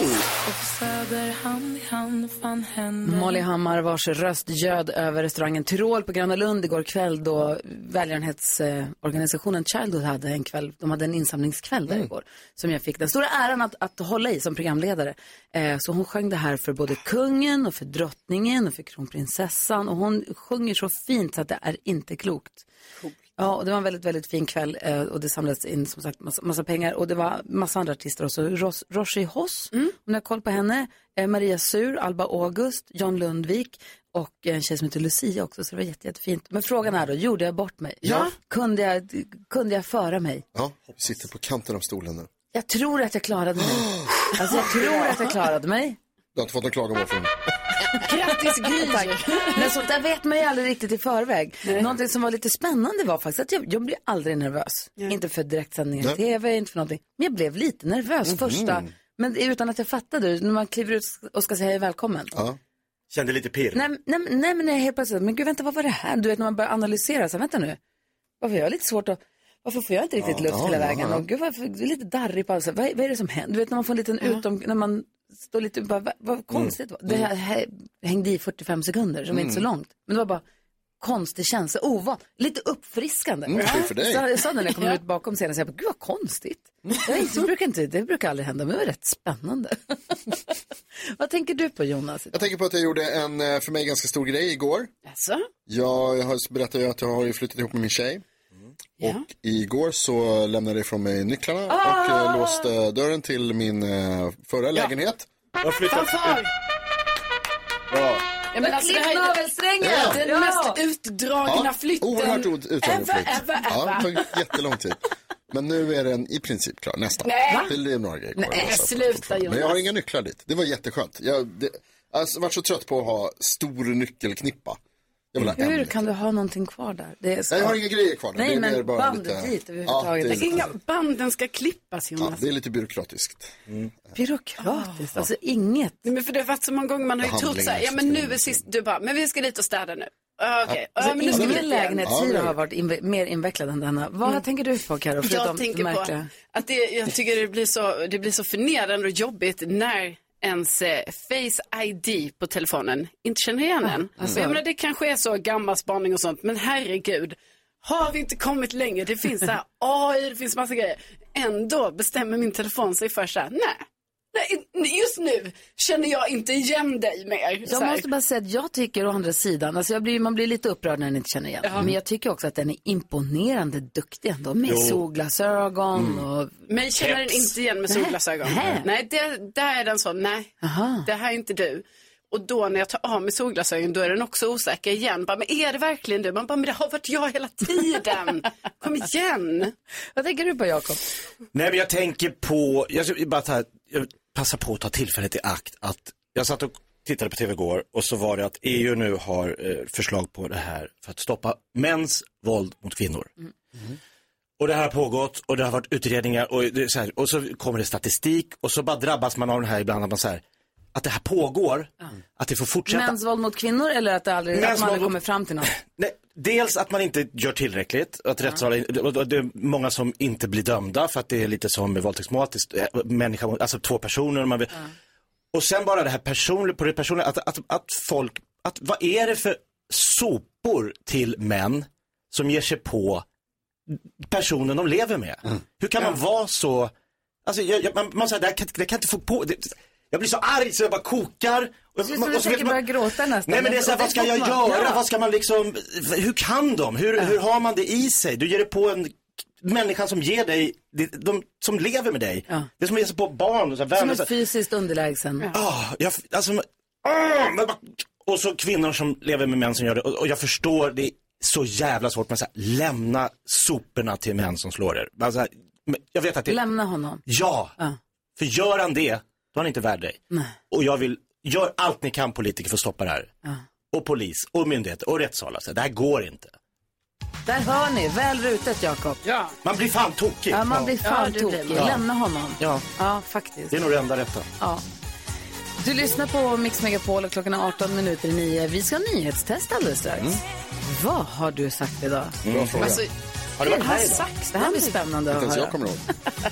Oh. Molly Hammar vars röst göd över restaurangen Tyrol på Gröna Lund igår kväll då välgörenhetsorganisationen Childhood hade en kväll, de hade en insamlingskväll där mm. igår som jag fick den stora äran att, att hålla i som programledare. Eh, så hon sjöng det här för både kungen och för drottningen och för kronprinsessan och hon sjunger så fint så att det är inte klokt. Cool. Ja, och det var en väldigt, väldigt fin kväll eh, och det samlades in som sagt massa, massa pengar och det var massa andra artister också. Ros, Roshi Hoss, mm. om ni har koll på henne, eh, Maria Sur, Alba August, John Lundvik och en tjej som heter Lucia också, så det var jätte, jättefint. Men frågan är då, gjorde jag bort mig? Ja. Kunde jag, kunde jag föra mig? Ja, vi sitter på kanten av stolen nu. Jag tror att jag klarade mig. Alltså jag tror att jag klarade mig. Du har inte fått någon klagomål från mig. Grattis Gry. Men sånt där vet man ju aldrig riktigt i förväg. Nej. Någonting som var lite spännande var faktiskt att jag, jag blev aldrig nervös. Nej. Inte för direktsändning i tv, inte för någonting. Men jag blev lite nervös mm-hmm. första. Men utan att jag fattade, när man kliver ut och ska säga välkommen. Ja. Kände lite pirr. Nej, nej, nej men jag helt plötsligt, men gud vänta, vad var det här? Du vet när man börjar analysera, så vänta nu. Varför jag är lite svårt att, varför får jag inte riktigt ja, luft ja, hela vägen? Ja, ja. Och gud, varför, du är lite darrig på alls. Vad, vad är det som händer? Du vet när man får en liten ja. utom, när man står lite, bara, vad, vad konstigt. Mm. Det här, här hängde i fyrtiofem sekunder, som mm. är inte så långt. Men det var bara konstig känsla, ovan, lite uppfriskande. Mm, för dig. Så jag sa när jag kom ut bakom scenen, så jag bara, gud vad konstigt. Det, det, brukar inte, det brukar aldrig hända, men det var rätt spännande. Vad tänker du på, Jonas? Jag tänker på att jag gjorde en, för mig, ganska stor grej igår. Alltså? Ja, jag har berättat att jag har flyttat ihop med min tjej. Mm. Och ja. igår så lämnade jag ifrån mig nycklarna ah! och äh, låste dörren till min äh, förra ja. lägenhet. Jag flyttat. Bra. Ja, men alltså, det här är den ja. mest utdragna ja. flytten Oerhört utdragna flytt. Ever, ever, ever. Ja, det tog jättelång tid. Men nu är den i princip klar, nästan. Nej. Det är några grejer kvar. Nej, sluta Jonas. Men jag har inga nycklar dit. Det var jätteskönt. Jag det, alltså, varit så trött på att ha stor nyckelknippa. Jag vill ha Hur en kan du ha någonting kvar där? Det är så... Nej, jag har inga grejer kvar där. Nej, det är men mer bara bandet lite... dit överhuvudtaget. Ja, det är lite... Inga banden ska klippas Jonas. Ja, det är lite byråkratiskt. Mm. Byråkratiskt, alltså inget. Nej, men för det har varit så många gånger man har ju trott så här, ja men nu är sist, du bara, men vi ska dit och städa nu. Okej, okay. Alltså, ja, men nu ska vi ingen dit igen. lägenhetssida har varit inve- mer invecklad än denna. Vad Mm. tänker du på, Karo? Jag tänker på att det, jag tycker det blir så, det blir så förnedrande och jobbigt när ens eh, Face I D på telefonen inte känner igen en. Mm. Alltså, jag menar, det kanske är så gammal spaning och sånt, men herregud, har vi inte kommit längre? Det finns så här A I, det finns massa grejer. Ändå bestämmer min telefon sig för så här, nej. Nej, just nu känner jag inte igen dig mer. Jag måste bara säga att jag tycker å andra sidan, alltså jag blir, man blir lite upprörd när den inte känner igen. Ja. Men jag tycker också att den är imponerande duktig ändå med Jo. solglasögon Mm. och... Mig känner den inte igen med Nej. solglasögon. Nej. Nej, det, där är den så, nej, Aha. det här är inte du. Och då när jag tar av mig solglasögon, då är den också osäker igen. Bara, men är det verkligen du? Man bara, men det har varit jag hela tiden. Kom igen. Vad tänker du på, Jakob? Nej, men jag tänker på, jag ska bara ta, jag passar på att ta tillfället i akt att jag satt och tittade på tv igår och så var det att E U nu har eh, förslag på det här för att stoppa mäns våld mot kvinnor. Mm. Mm. Och det här har pågått och det har varit utredningar och, det är så här, och så kommer det statistik och så bara drabbas man av det här ibland att man så här, att det här pågår, mm. att det får fortsätta. Mäns våld mot kvinnor eller att, det aldrig, att man aldrig kommer fram till något? Nej, dels att man inte gör tillräckligt, att ja. rättssalen, och det är många som inte blir dömda för att det är lite som med våldtäktsmål, att människa, alltså två personer. Man vill, ja. Och sen bara det här personliga, på det personliga, att, att, att folk, att, vad är det för sopor till män som ger sig på personen de lever med? Mm. Hur kan ja. man vara så, alltså jag, jag, man, man säger, det, kan, det kan inte få på, det, jag blir så arg så jag bara kokar. Och, så man, och så tänker man, börja gråta nästan. Nej men det är så här, vad ska jag göra? Ja. Vad ska man liksom, hur kan de? Hur, ja. hur har man det i sig? Du ger det på en människa som ger dig, de, de som lever med dig. Ja. Det är som att ge sig på barn. Och så här, som är fysiskt underlägsen. Ja, oh, jag, alltså, oh, men, och så kvinnor som lever med män som gör det. Och, och jag förstår, det är så jävla svårt med att lämna soporna till män som slår er. Alltså, jag vet att det, lämna honom. Ja, ja, för gör han det, då är han inte värd dig. Nej. Och jag vill, gör allt ni kan politiker för att stoppa det här. Ja. Och polis, och myndigheter, och rättssal. Alltså. Det här går inte. Där hör ni, väl rutet Jakob. Ja. Man blir fan tokig. Ja, man blir fan ja, tokig. Ja. Lämna honom. Ja. Ja, faktiskt. Det är nog det enda rätta. Ja. Du lyssnar på Mix Megapol och klockan är arton minuter i nio. Vi ska ha nyhetstest alldeles strax. Mm. Vad har du sagt idag? Mm. Alltså, har du varit här idag? Sagt, det här blir spännande att höra. Inte ens jag kommer ihåg.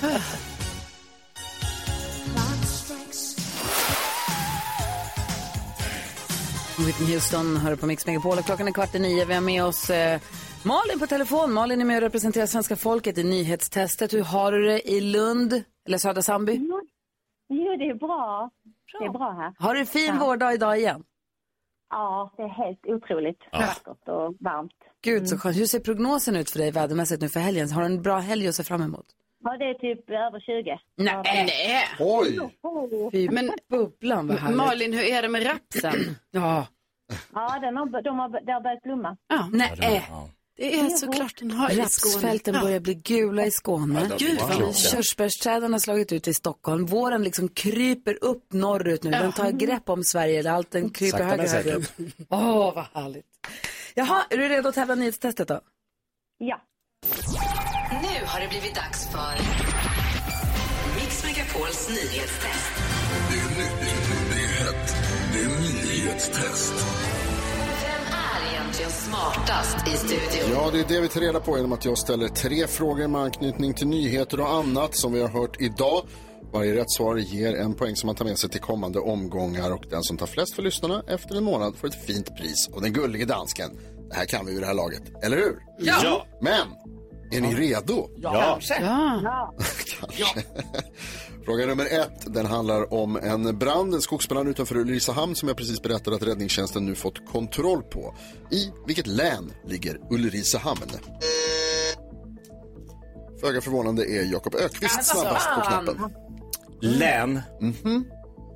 Whitney Houston hör på Mix Megapol och klockan är kvart i nio. Vi har med oss eh, Malin på telefon. Malin är med och representerar svenska folket i nyhetstestet. Hur har du det i Lund eller Södra Sandby? Jo, jo det är bra. bra. Det är bra här. Har du en fin ja. vårdag idag igen? Ja, det är helt otroligt ja. vackert och varmt. Gud så skönt. Hur ser prognosen ut för dig vädermässigt nu för helgen? Har du en bra helg att se fram emot? Ja, det är typ över tjugo. Nej, nej. Oj! Fy, men bubblan var härligt. Malin, hur är det med rapsen? ja. Ja, den har, de har, det har börjat blomma. Ja, nej. Ja. Det är såklart den har i Rapsfälten Skåne. börjar bli gula i Skåne. Ja, Gud, wow. Körsbärsträden har slagit ut i Stockholm. Våren liksom kryper upp norrut nu. Den tar grepp om Sverige. Allt den kryper högre och högre upp. Åh, oh, vad härligt. Jaha, är du redo att tävla nyhetstestet då? Ja. Nu har det blivit dags för Mix Megapols nyhetstest. Det är nytt, det är hett, det är nyhetstest. Vem är egentligen smartast i studion? Ja, det är det vi tar reda på genom att jag ställer tre frågor med anknytning till nyheter och annat som vi har hört idag. Varje rätt svar ger en poäng som man tar med sig till kommande omgångar och den som tar flest för lyssnarna efter en månad får ett fint pris. Och den gullige dansken, det här kan vi vid det här laget, eller hur? Ja! ja. Men, är ni redo? Ja. Kanske. Ja. Kanske. Fråga nummer ett, den handlar om en brand, en skogsbrand utanför Ulricehamn som jag precis berättade att räddningstjänsten nu fått kontroll på. I vilket län ligger Ulricehamn? Föga förvånande är Jakob Ökvist alltså, snabbast på knappen. Län? Mhm.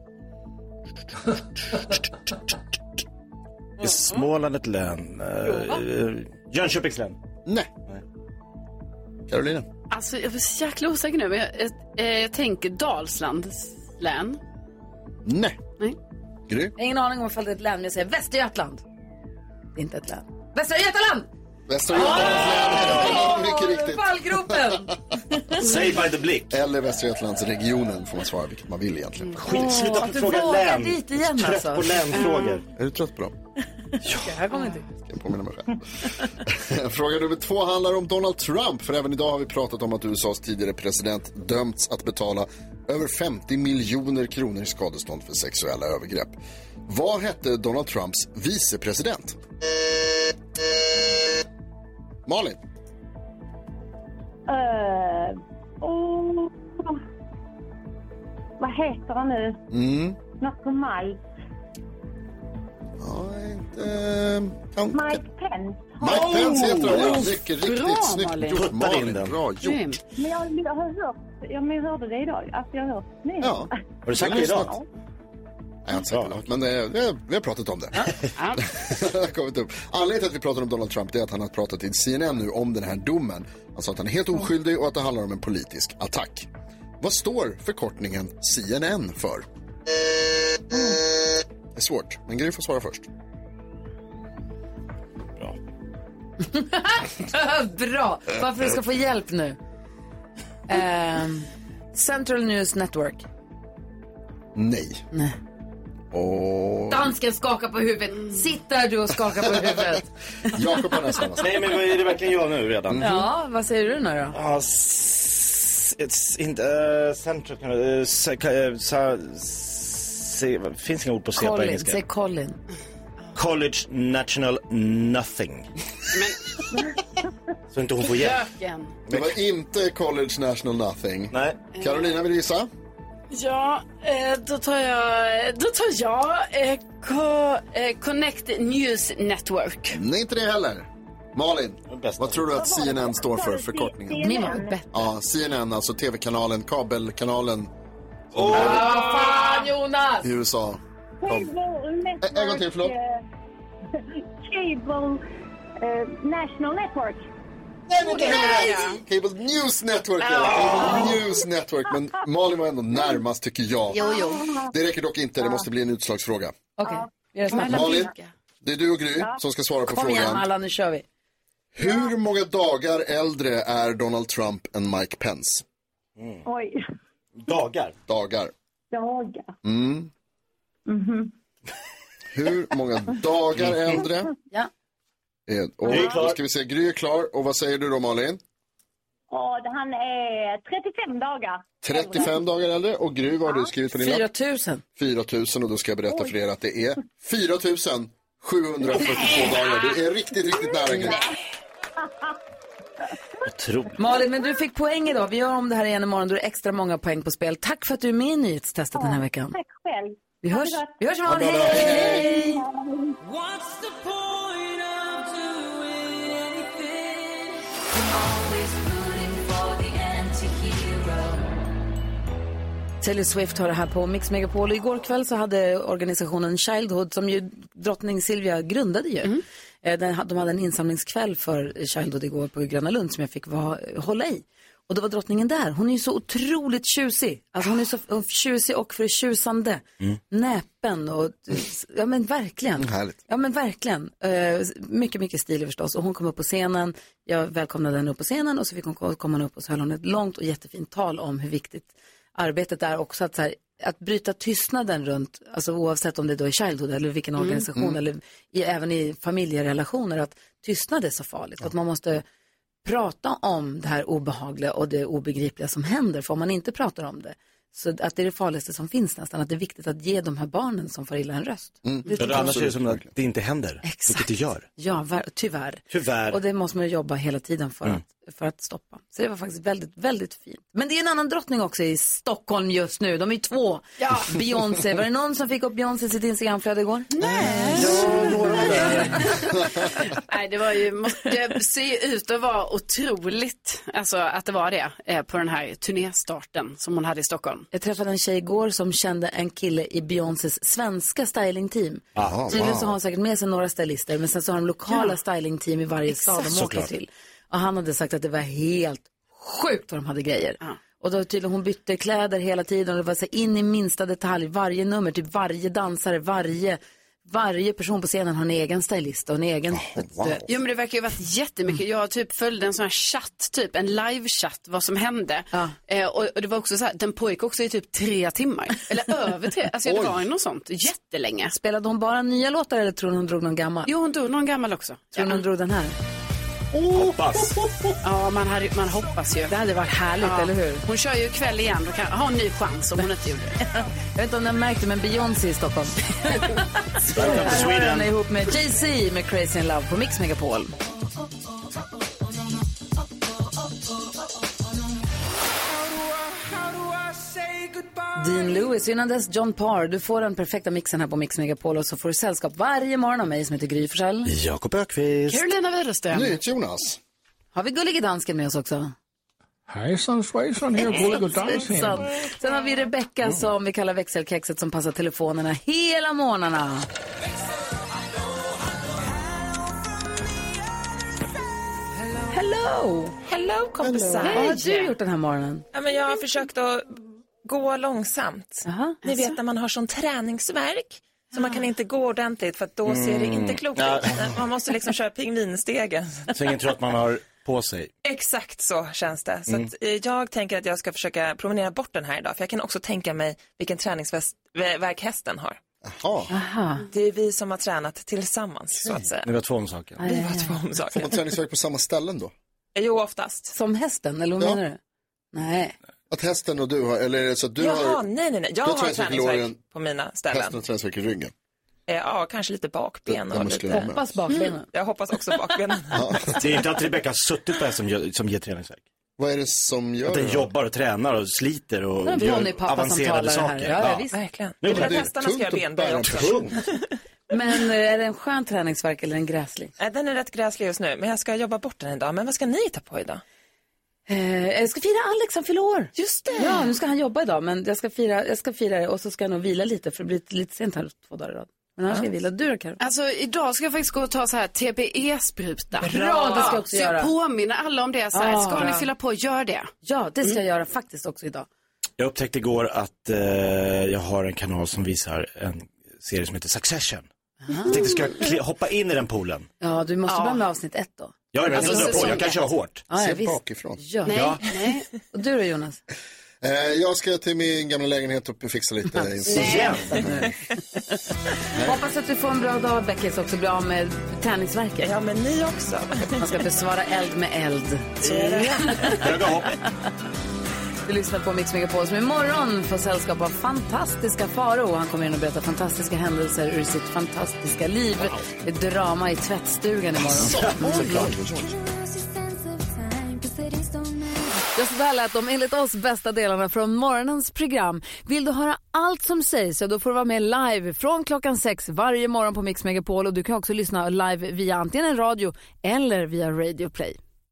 Är Småland ett län? Uh, Jönköpings län? Nej. Nej. Carolina? Alltså jag är så jäkla osäker nu, men jag, jag, jag tänker Dalslands län. Nej. Nej. Gry? Ingen aning om ifall det är ett län, men jag säger Västergötland. Det är inte ett län. Västra Götaland! Västra Götalands län, mycket riktigt. Fallgropen! Säg by the blick. Eller Västra Götalandsregionen får man svara vilket man vill egentligen. Skit, sluta du fråga vågar län. dit igen, Trött alltså. på länfrågor. Är du trött på dem? Ja, här kommer inte. Ska jag påminna mig själv. Fråga nummer två handlar om Donald Trump. För även idag har vi pratat om att U S A:s tidigare president dömts att betala över femtio miljoner kronor i skadestånd för sexuella övergrepp. Vad hette Donald Trumps vicepresident? Malin? Uh, oh. Vad heter han nu? Mm. Något på Mike. Ja, inte... Kan... Mike Pence. Mike Oh! Pence heter han, ja. Mycket Bra, riktigt snyggt Malin. gjort, Malin. in den. Bra gjort. Men jag, jag har hört, ja, men jag hörde det idag. Alltså jag har hört det. Ja. Har du sagt det idag? Nej, jag har inte sagt det idag. Men eh, vi, har, vi har pratat om det. Ja. Det har kommit upp. Anledningen till att vi pratar om Donald Trump är att han har pratat i C N N nu om den här domen. Han sa att han är helt oskyldig och att det handlar om en politisk attack. Vad står förkortningen C N N för? Det är svårt, men Gry får svara först. Bra. Bra. Varför du ska få hjälp nu? Um, Central News Network. Nej. Nej. Och... Dansken skakar på huvudet. Sitt där du och skakar på huvudet. Jakob har nästan. Nej, men vad är det verkligen jag nu redan? Ja, vad säger du nu då? Ja, s- it's inte uh, central uh, sa, uh, sa, se, finns inga ord på C på Colin, engelska. säg Colin. College National Nothing. Så inte hon får hjälp. Köken. Det var inte College National Nothing. Nej. Carolina vill gissa? Ja, eh, då tar jag, då tar jag eh, co, eh, Connect News Network. Nej, inte det heller. Malin, vad tror du att C N N står för, förkortningen? Ni var bättre. Ja, C N N, alltså tv-kanalen, kabelkanalen Åh, oh, fan Jonas! i U S A. Cable Network. En gång till, förlåt. eh, Cable eh, National Network. Nej! Cable News Network. Cable News Network. Men Malin var ändå närmast, tycker jag. Jo, jo. Det räcker dock inte, det måste bli en utslagsfråga. Okej, okay. Malin, det är du och Gry som ska svara på Kom igen, frågan. alla, nu kör vi. Hur många dagar äldre är Donald Trump än Mike Pence? Mm. Oj. Dagar? Dagar. Dagar. Mm. Mhm. Hur många dagar äldre? Ja. Är, och Gry är klar. då ska vi se, Gry är klar. Och vad säger du då, Malin? Ja, han är trettiofem dagar. trettiofem dagar äldre. Och Gry, vad har du skrivit på din lapp? fyra tusen. fyra tusen, och då ska jag berätta Oj. för er att det är fyra tusen sjuhundrafyrtiotvå dagar. Det är riktigt, riktigt nära, Gry. Otroligt. Malin, men du fick poäng idag. Vi gör om det här igen imorgon. Då är det extra många poäng på spel. Tack för att du är med i nyhetstestet den här veckan. Tack själv. Vi hörs, vi hörs imorgon. Ja, bra, bra. Hej! What's the point of doing anything? Always rooting for the anti-hero. Taylor Swift har det här på Mix Megapol. Igår kväll så hade organisationen Childhood, som ju drottning Silvia grundade ju. Mm. Den, de hade en insamlingskväll för Childhood igår på Gröna Lund som jag fick var, hålla i. Och då var drottningen där. Hon är ju så otroligt tjusig. Alltså hon är så tjusig och förtjusande. Mm. Näpen och ja men verkligen. Härligt. Ja men verkligen. Uh, mycket, mycket stilig förstås. Och hon kom upp på scenen. Jag välkomnade henne upp på scenen och så fick hon komma upp och så höll hon ett långt och jättefint tal om hur viktigt arbetet är också. Att, så här, att bryta tystnaden runt, alltså oavsett om det då är Childhood eller vilken mm. organisation mm. eller i, även i familjerelationer, att tystnad är så farligt. Ja. Att man måste prata om det här obehagliga och det obegripliga som händer. För om man inte pratar om det, så att det är det farligaste som finns nästan. Att det är viktigt att ge de här barnen som får illa en röst. Mm. Det är annars är det som att det inte händer. Exakt. Vilket det gör. Ja, tyvärr. Tyvärr. Och det måste man jobba hela tiden för, mm. att, för att stoppa. Så det var faktiskt väldigt, väldigt fint. Men det är en annan drottning också i Stockholm just nu. De är två. Ja. Beyoncé. Var det någon som fick upp Beyoncé i sitt Instagramflöde igår? Nej. Ja, några där. Nej, det var ju, det ser ut att vara otroligt, alltså att det var det på den här turnéstarten som hon hade i Stockholm. Jag träffade en tjej igår som kände en kille i Beyoncés svenska stylingteam. Tydligen wow. så har hon säkert med sig några stylister, men sen så har de lokala ja. stylingteam i varje stad de åker till. Och han hade sagt att det var helt sjukt vad de hade grejer. Ja. Och då tydligen hon bytte kläder hela tiden och det var så in i minsta detalj, varje nummer, typ varje dansare, varje varje person på scenen har en egen stylist och en egen... Oh, wow. Jo, men det verkar ju ha varit jättemycket. Jag typ följde en sån här chatt, typ en live-chatt, vad som hände. Ja. Eh, och, och det var också så här, den pågick också i typ tre timmar. Eller över tre, alltså det var ju något sånt, jättelänge. Spelade hon bara nya låtar eller tror hon drog någon gammal? Jo, hon drog någon gammal också. Tror ja. hon drog den här? Oh. Hoppas. Ja, man, hade, man hoppas ju. Det hade varit härligt, ja. Eller hur? Hon kör ju kväll igen och kan ha en ny chans om hon inte gjorde det. Jag vet inte om ni märkte, men Beyoncé i Stockholm. Sweden. Ihop med Jay-Z med Crazy in Love på Mix Megapol. Dean Lewis, innan dess John Parr. Du får den perfekta mixen här på Mix Megapol och så får du sällskap varje morgon av mig som heter Gry Forssell. Jakob Ökvist. Carolina Widerström. Nej, Jonas. Har vi Gullige Dansken med oss också? Hejsan svejsan, här Gullige Dansken. Sen har vi Rebecca mm. som vi kallar växelkexet som passar telefonerna hela morgnarna. Hello! Hello kompisar. Vad har du gjort den här morgonen? Ja, men jag har försökt att gå långsamt. Aha, Ni vet när man har sån träningsvärk så man kan inte gå ordentligt för att då mm. ser det inte klokt ut. Ja. Man måste liksom köra pingvinstegen. Så ingen tror att man har på sig. Exakt så känns det. Så Mm. att, eh, jag tänker att jag ska försöka promenera bort den här idag. För jag kan också tänka mig vilken träningsvärk hästen har. Jaha. Aha. Det är vi som har tränat tillsammans så att säga. Det var två om saker. Det var två om saker. Får man träningsvärk på samma ställen då? Jo, oftast. Som hästen, eller vad Ja. menar du? Nej. Att hästen och du har, eller är det så att du Jaha, har... nej, nej, nej. Jag du har träningsvärk på mina ställen. Hästen har träningsvärk i ryggen. Eh, ja, kanske lite bakben. Och lite... Hoppas bakbenen. Mm. Jag hoppas också bakbenen. Ja. Det är inte att Rebecca har suttit på det som, gör, som ger träningsvärk. Vad är det som gör att den det? jobbar och tränar och sliter och men gör avancerade saker. Ja, ja, visst. Verkligen. Nu, det är hästarna ska jag benböj också. Men är det en skön träningsvärk eller en gräslig? Nej, den är rätt gräslig just nu. Men jag ska jobba bort den idag. Men vad ska ni ta på idag? Eh, jag ska fira Alex, han fyller år. Just det. Ja, nu ska han jobba idag. Men jag ska fira, jag ska fira det och så ska jag nog vila lite. För det blir lite sent här två dagar idag. Men annars ska jag vila. Du då, Karo? Alltså idag ska jag faktiskt gå och ta så här T B E-spruta. Bra, det ska jag också så göra. jag påminner alla om det. Så här, Ah, ska bra. ni fylla på, gör det. Ja, det ska Mm. jag göra faktiskt också idag. Jag upptäckte igår att eh, jag har en kanal som visar en serie som heter Succession. Jag tänkte, ska jag kli- hoppa in i den poolen? Ja, du måste Ja. börja med avsnitt ett då. Ja, jag, Alltså, alltså, på. säsong jag kan ett. köra hårt. Ja, ja, Se visst. bakifrån. Ja. Nej, Ja. nej. Och du då, Jonas? Eh, jag ska till min gamla lägenhet och fixa lite. Igen. Hoppas att du får en bra dag, Beckis, också bli av med träningsvärket. Ja, men ni också. Man ska besvara eld med eld. Så är det. Höga hopp. Du lyssnar på Mix Megapol som imorgon får sällskap av fantastiska Faro. Han kommer in och berätta fantastiska händelser ur sitt fantastiska liv. Det är drama i tvättstugan imorgon. Ja, så där lät de enligt oss bästa delarna från morgonens program. Vill du höra allt som sägs så då får du vara med live från klockan sex varje morgon på Mix Megapol. Och du kan också lyssna live via antingen en radio eller via Radio Play.